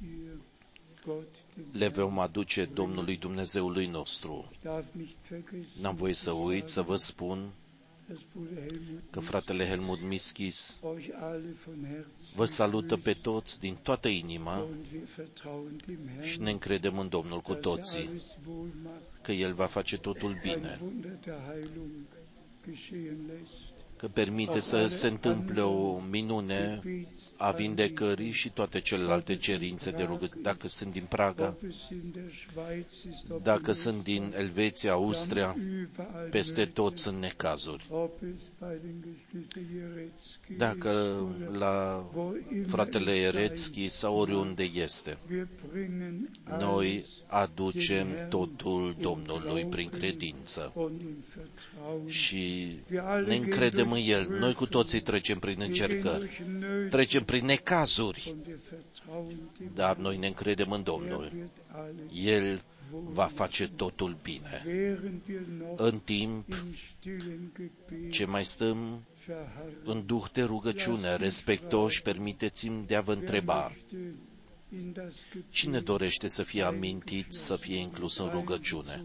le vom aduce Domnului Dumnezeului nostru. N-am voie să uit să vă spun că fratele Helmut Mischis vă salută pe toți din toată inima și ne încredem în Domnul cu toții, că El va face totul bine, că permite să se întâmple o minune a vindecării și toate celelalte cerințe de rugăciune. Dacă sunt din Praga, dacă sunt din Elveția, Austria, peste tot sunt necazuri. Dacă la fratele Erețchi sau oriunde este, noi aducem totul Domnului prin credință și ne încredem în El. Noi cu toții trecem prin încercări, trecem prin necazuri, dar noi ne încredem în Domnul. El va face totul bine. În timp ce mai stăm în duh de rugăciune, respectoși, permiteți-mi de a vă întreba, cine dorește să fie amintit, să fie inclus în rugăciune?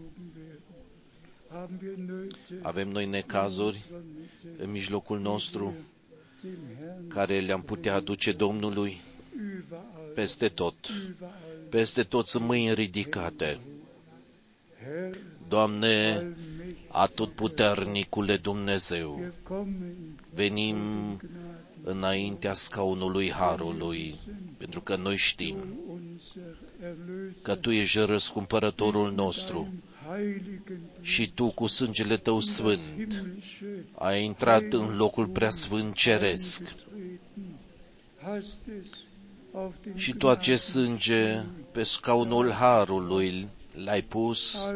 Avem noi necazuri în mijlocul nostru care le-am putea aduce Domnului? Peste tot. Peste tot sunt mâini ridicate. Doamne, atotputernicule Dumnezeu, venim înaintea scaunului Harului, pentru că noi știm că Tu ești răscumpărătorul nostru, și Tu cu sângele Tău sfânt ai intrat în locul preasfânt ceresc și Tu acest sânge pe scaunul harului l-ai pus.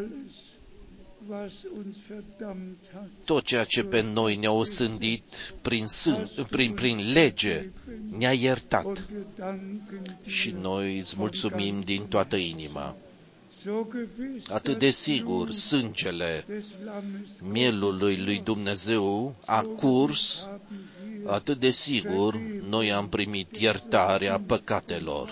Tot ceea ce pe noi ne-a osândit prin, sân, prin, prin lege ne-a iertat și noi îți mulțumim din toată inima. Atât de sigur, sângele mielului lui Dumnezeu a curs, atât de sigur noi am primit iertarea păcatelor.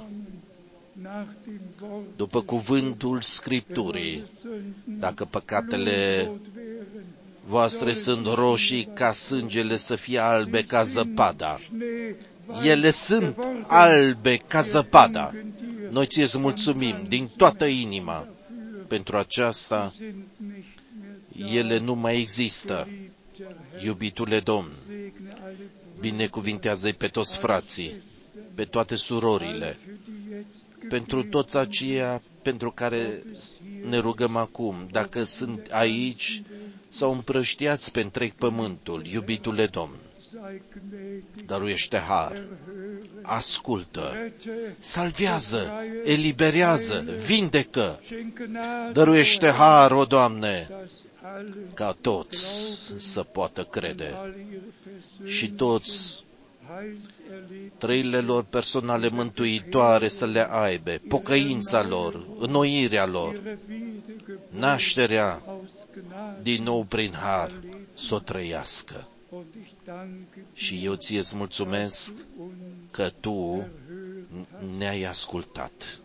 După cuvântul Scripturii, dacă păcatele voastre sunt roșii ca sângele, să fie albe ca zăpada. Ele sunt albe ca zăpada. Noi ți-ți mulțumim din toată inima pentru aceasta. Ele nu mai există. Iubitule Domn, binecuvintează-i pe toți frații, pe toate surorile, pentru toți aceia pentru care ne rugăm acum, dacă sunt aici sau împrăștiați pe întreg pământul, iubitule Domn, dăruiește har, ascultă, salvează, eliberează, vindecă, dăruiește har, o Doamne, ca toți să poată crede și toți trăirile lor personale mântuitoare să le aibă, pocăința lor, înnoirea lor, nașterea din nou prin har, să o trăiască. Și eu ție-ți mulțumesc că Tu ne-ai ascultat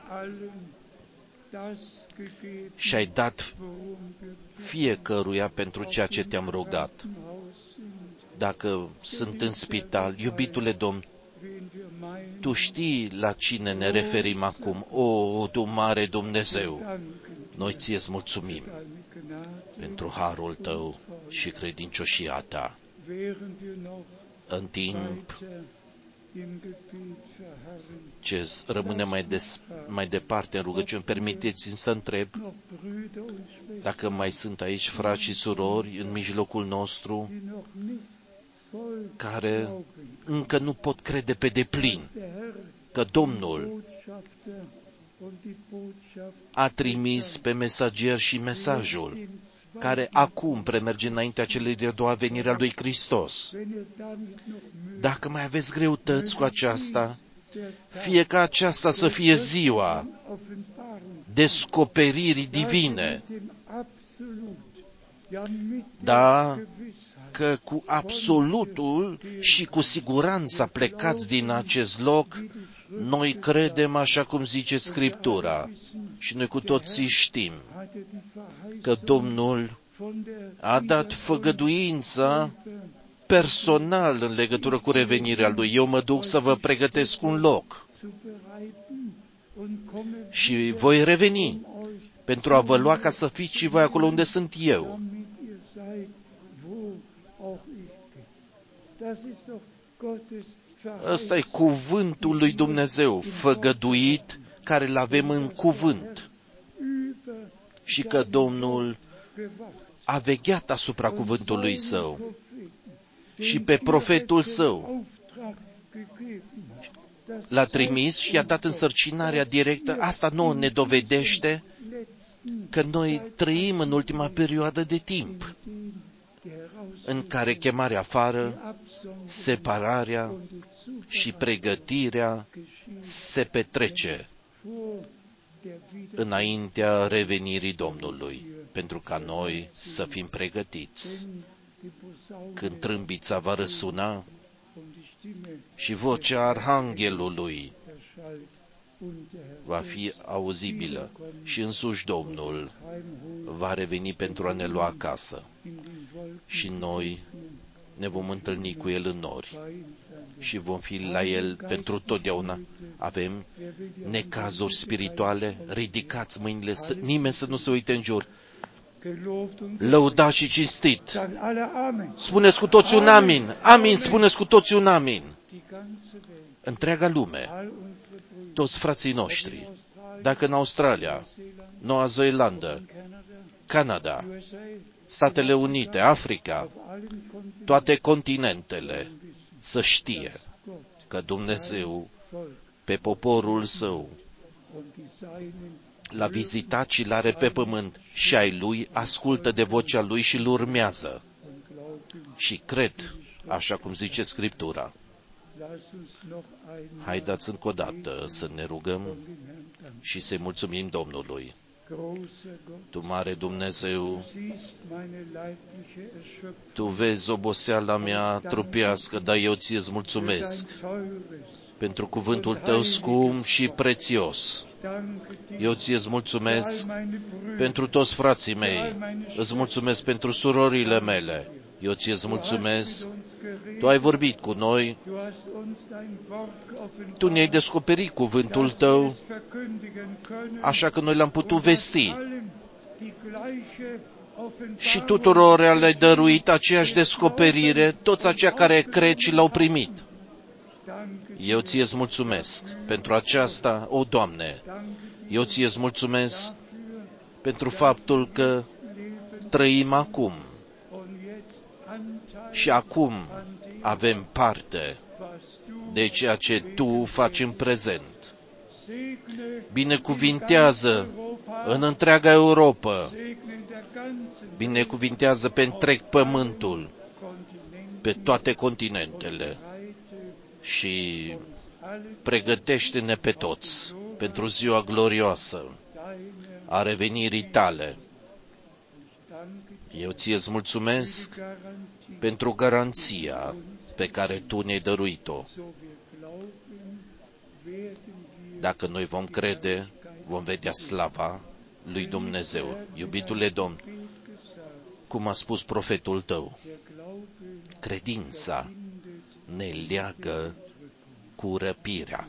și ai dat fiecăruia pentru ceea ce te-am rugat. Dacă sunt în spital, iubitule Domn, Tu știi la cine ne referim acum. O, Tu mare Dumnezeu, noi ție-ți mulțumim pentru harul Tău și credincioșia Ta. În timp ce rămâne mai, des, mai departe în rugăciune, permiteți-mi să întreb dacă mai sunt aici frați și surori în mijlocul nostru care încă nu pot crede pe deplin că Domnul a trimis pe mesager și mesajul care acum premerge înaintea celei de-a doua venire a lui Hristos. Dacă mai aveți greutăți cu aceasta, fie ca aceasta să fie ziua descoperirii divine, da, că cu absolutul și cu siguranța plecați din acest loc, noi credem așa cum zice Scriptura și noi cu toții știm că Domnul a dat făgăduința personal în legătură cu revenirea Lui. Eu mă duc să vă pregătesc un loc și voi reveni pentru a vă lua ca să fiți și voi acolo unde sunt eu. Ăsta e cuvântul lui Dumnezeu, făgăduit, care îl avem în cuvânt. Și că Domnul a vegheat asupra cuvântului Său și pe profetul Său l-a trimis și i-a dat însărcinarea directă. Asta nouă ne dovedește că noi trăim în ultima perioadă de timp în care chemarea afară, separarea și pregătirea se petrece înaintea revenirii Domnului, pentru ca noi să fim pregătiți. Când trâmbița va răsuna și vocea Arhanghelului va fi auzibilă și însuși Domnul va reveni pentru a ne lua acasă și noi ne vom întâlni cu El în nori și vom fi la El pentru totdeauna. Avem necazuri spirituale, ridicați mâinile, să, nimeni să nu se uite în jur. Lăudați și cinstit. Spuneți cu toți un amin. Amin, spuneți cu toți un amin. Întreaga lume, toți frații noștri, dacă în Australia, Noua Zeelandă, Canada, Statele Unite, Africa, toate continentele să știe că Dumnezeu pe poporul său l-a vizitat și l-are pe pământ și ai lui ascultă de vocea lui și îl urmează. Și cred, așa cum zice Scriptura. Haideți încă o dată să ne rugăm și să-i mulțumim Domnului. Tu, mare Dumnezeu, Tu vezi oboseala mea trupească, dar eu ție-ți mulțumesc pentru cuvântul Tău scump și prețios. Eu ție-ți mulțumesc pentru toți frații mei, îți mulțumesc pentru surorile mele, eu ție-ți mulțumesc. Tu ai vorbit cu noi, Tu ne-ai descoperit cuvântul Tău, așa că noi l-am putut vesti. Și tuturor le-ai dăruit aceeași descoperire, toți aceia care cred și l-au primit. Eu ție-ți mulțumesc pentru aceasta, o Doamne. Eu ție-ți mulțumesc pentru faptul că trăim acum. Și acum avem parte de ceea ce Tu faci în prezent. Binecuvintează în întreaga Europa, binecuvintează pe întreg pământul, pe toate continentele și pregătește-ne pe toți pentru ziua glorioasă a revenirii Tale. Eu ție-ți mulțumesc pentru garanția pe care Tu ne-ai dăruit-o. Dacă noi vom crede, vom vedea slava lui Dumnezeu. Iubitule Domn, cum a spus profetul Tău, credința ne leagă cu răpirea.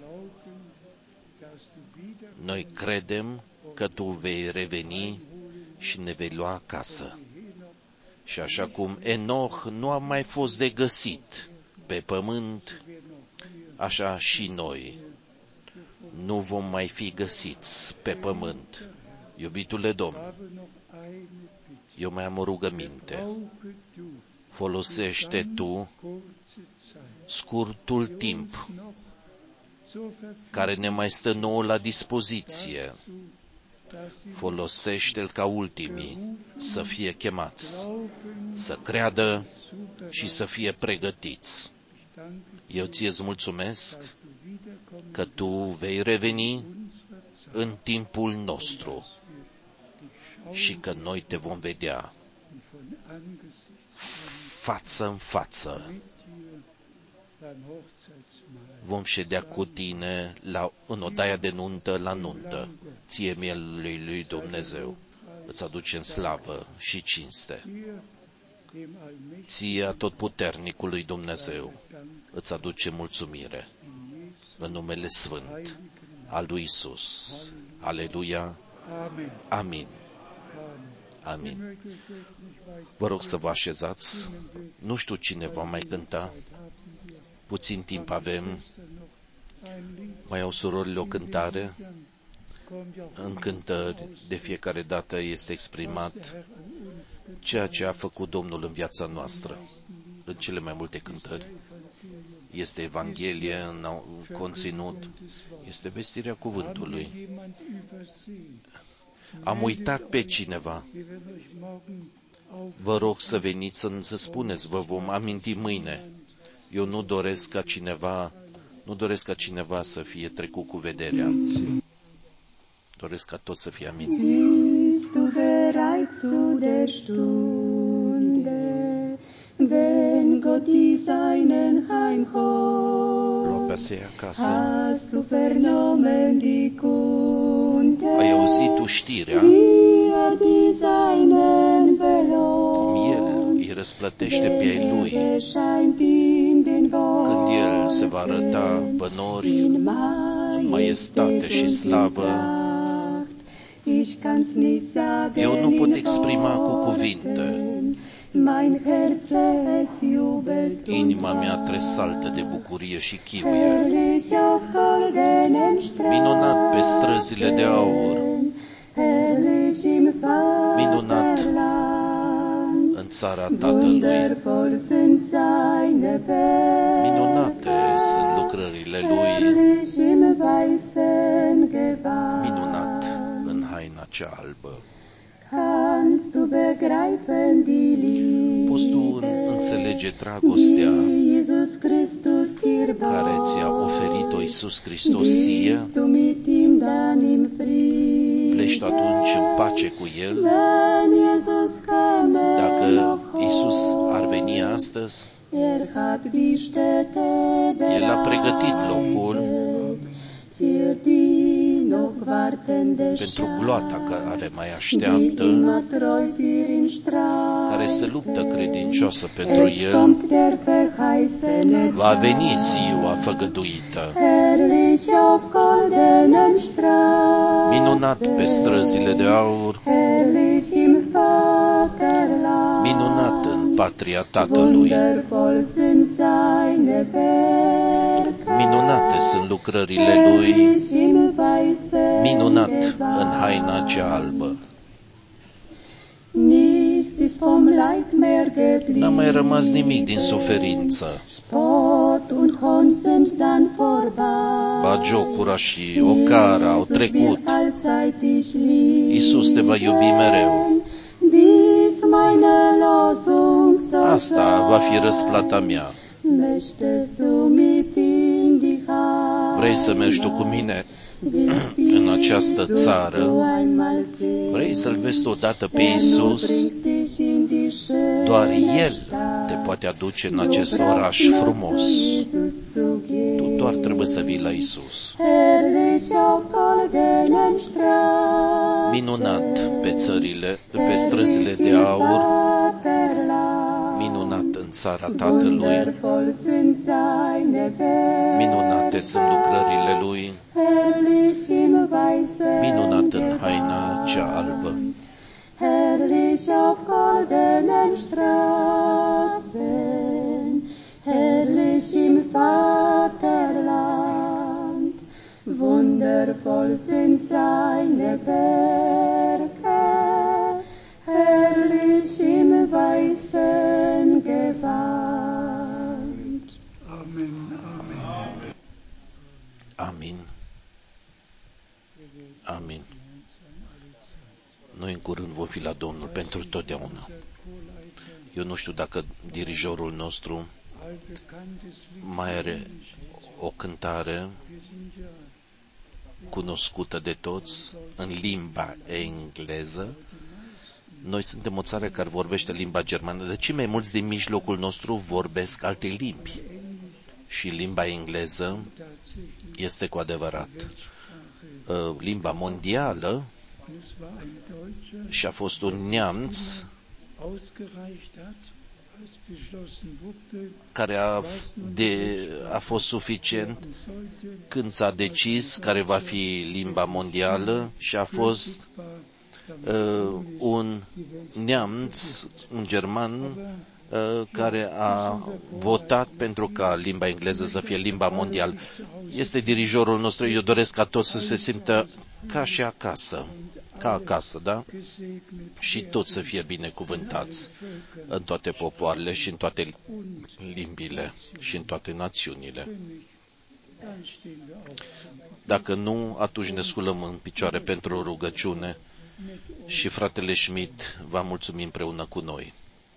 Noi credem că Tu vei reveni și ne vei lua acasă. Și așa cum Enoch nu a mai fost de găsit pe pământ, așa și noi nu vom mai fi găsiți pe pământ. Iubitule Domn, eu mai am o rugăminte. Folosește Tu scurtul timp care ne mai stă nouă la dispoziție. Folosește-l ca ultimii să fie chemați, să creadă și să fie pregătiți. Eu ție-ți mulțumesc că Tu vei reveni în timpul nostru și că noi Te vom vedea față în față. Vom ședea cu Tine la, în odaia de nuntă la nuntă. Ție mielului lui Dumnezeu îți aducem slavă și cinste. Ție atotputernicului Dumnezeu îți aduce mulțumire în numele sfânt al lui Isus. Aleluia. Amin. Amin. Vă rog să vă așezați. Nu știu cine va mai cânta. Puțin timp avem. Mai au surorile o cântare. În cântări, de fiecare dată este exprimat ceea ce a făcut Domnul în viața noastră. În cele mai multe cântări este Evanghelie în conținut, este vestirea cuvântului. Am uitat pe cineva. Vă rog să veniți să, să spuneți, vă vom aminti mâine. Eu nu doresc ca cineva, nu doresc ca cineva să fie trecut cu vederea. Doresc ca tot să fie amintit. Bist du bereit zu der Stunde, wenn Gott die Seinen heimholt? Hast du vernommen die Kunde? Ai auzit tu știrea? Wie er die Seinen belohnt? Cum El îi răsplătește pe ai Lui când El se va arăta pe nori în maiestate și slavă. Eu nu pot exprima cu cuvinte. Inima mea tresaltă de bucurie și chiuie. Minunat pe străzile de aur, minunat țara Tatălui. Minunate sunt lucrările Lui, minunat în haina cea albă. Poți tu înțelege dragostea care ți-a oferit-o Iisus Hristos ție? Pleci tu atunci în pace cu El? Dacă Iisus ar veni astăzi, El a pregătit locul pentru gloata care mai așteaptă, care se luptă credincioasă pentru El. Va veni ziua făgăduită, minunat pe străzile de aur, minunat în patria Tatălui. Minunate sunt lucrările Lui, minunat în haina cea albă. N-a mai rămas nimic din suferință. Bagiocura și ocara au trecut. Iisus te va iubi mereu. Asta va fi răsplata mea. Vrei să mergi tu cu mine în această țară? Vrei să-L vezi odată pe Iisus? Doar El te poate aduce în acest oraș frumos. Tu doar trebuie să vii la Iisus. Minunat pe țările, pe străzile de aur, minunat în țara Tatălui, minunate sunt lucrările Lui, minunat în haina cea albă. Herrlich auf goldenen Straßen, herrlich im Vaterland, wundervoll sind seine Werke, herrlich im weißen Gewand. Amen, Amen. Amin. Amin. Noi în curând vom fi la Domnul pentru totdeauna. Eu nu știu dacă dirijorul nostru mai are o cântare cunoscută de toți în limba engleză. Noi suntem o țară care vorbește limba germană, de cei mai mulți din mijlocul nostru vorbesc alte limbi. Și limba engleză este cu adevărat limba mondială și a fost un neamț care a, de, a fost suficient când s-a decis care va fi limba mondială și a fost uh, un neamț, un german, uh, care a votat pentru ca limba engleză să fie limba mondială. Este dirijorul nostru, eu doresc ca toți să se simtă ca și acasă, ca acasă, da? Și toți să fie binecuvântați în toate popoarele și în toate limbile și în toate națiunile. Dacă nu, atunci ne sculăm în picioare pentru o rugăciune și fratele Schmidt va mulțumi împreună cu noi.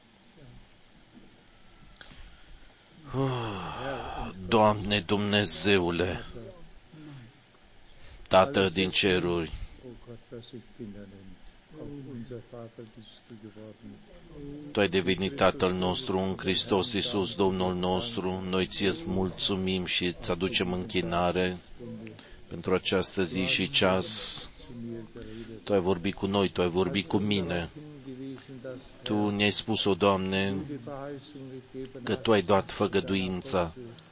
Doamne Dumnezeule, Tată din ceruri, Tu ai devenit Tatăl nostru în Hristos Iisus, Domnul nostru. Noi Ție-ți mulțumim și îți aducem închinare pentru această zi și ceas. Tu ai vorbit cu noi, Tu ai vorbit cu mine. Tu ne-ai spus-o, Doamne, că Tu ai dat făgăduința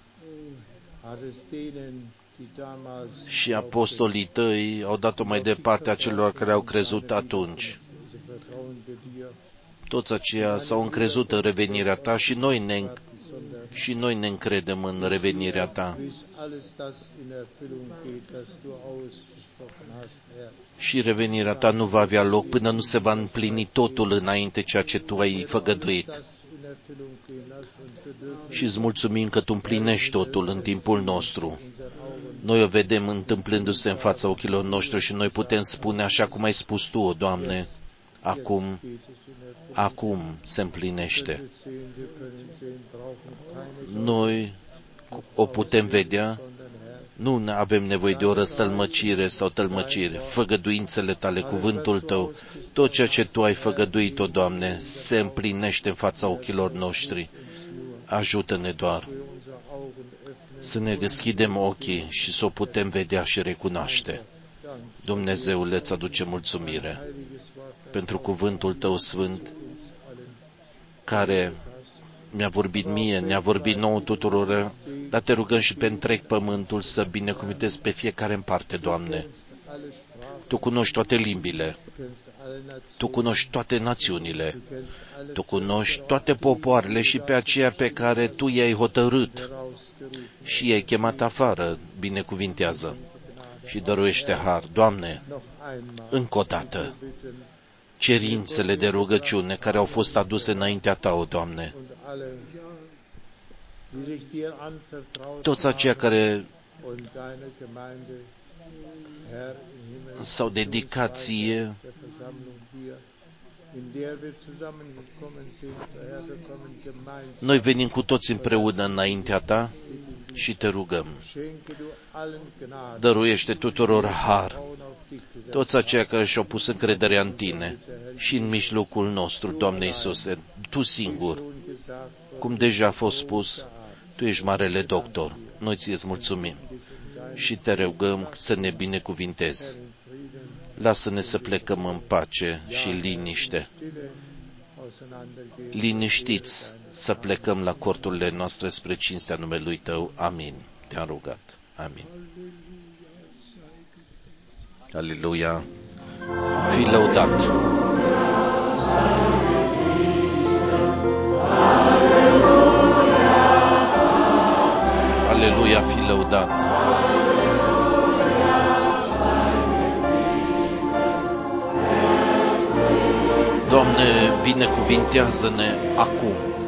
și apostolii Tăi au dat-o mai departe a celor care au crezut atunci. Toți aceia s-au încrezut în revenirea Ta și noi ne, și noi ne încredem în revenirea Ta. Și revenirea ta nu va avea loc până nu se va împlini totul înainte ceea ce tu ai făgăduit. Și îți mulțumim că tu împlinești totul în timpul nostru. Noi o vedem întâmplându-se în fața ochilor noștri și noi putem spune așa cum ai spus tu, o Doamne, acum, acum se împlinește. Noi o putem vedea, nu avem nevoie de o răstălmăcire sau tălmăcire, făgăduințele tale, cuvântul tău, tot ceea ce tu ai făgăduit, o Doamne, se împlinește în fața ochilor noștri. Ajută-ne doar să ne deschidem ochii și să o putem vedea și recunoaște. Dumnezeule, îți aduce mulțumire pentru cuvântul tău sfânt, care mi-a vorbit mie, ne-a vorbit nouă tuturor, dar te rugăm și pe întreg pământul să binecuvântezi pe fiecare în parte, Doamne. Tu cunoști toate limbile, Tu cunoști toate națiunile, Tu cunoști toate popoarele și pe aceea pe care Tu i-ai hotărât și i-ai chemat afară, binecuvintează și dăruiește har. Doamne, încă o dată, cerințele de rugăciune care au fost aduse înaintea Ta, o Doamne, toți aceia care s-au dedicat Ție, noi venim cu toți împreună înaintea Ta și Te rugăm. Dăruiește tuturor har, toți aceia care și-au pus încrederea în Tine și în mijlocul nostru, Doamne Iisuse, Tu singur, cum deja a fost spus, Tu ești Marele Doctor. Noi Ție-ți mulțumim și Te rugăm să ne binecuvintezi. Lasă-ne să plecăm în pace și liniște. Liniștiți să plecăm la corturile noastre spre cinstea numelui Tău. Amin. Te-am rugat. Amin. Aleluia. Fii lăudat. Aleluia, fii lăudat. Doamne, binecuvintează-ne acum.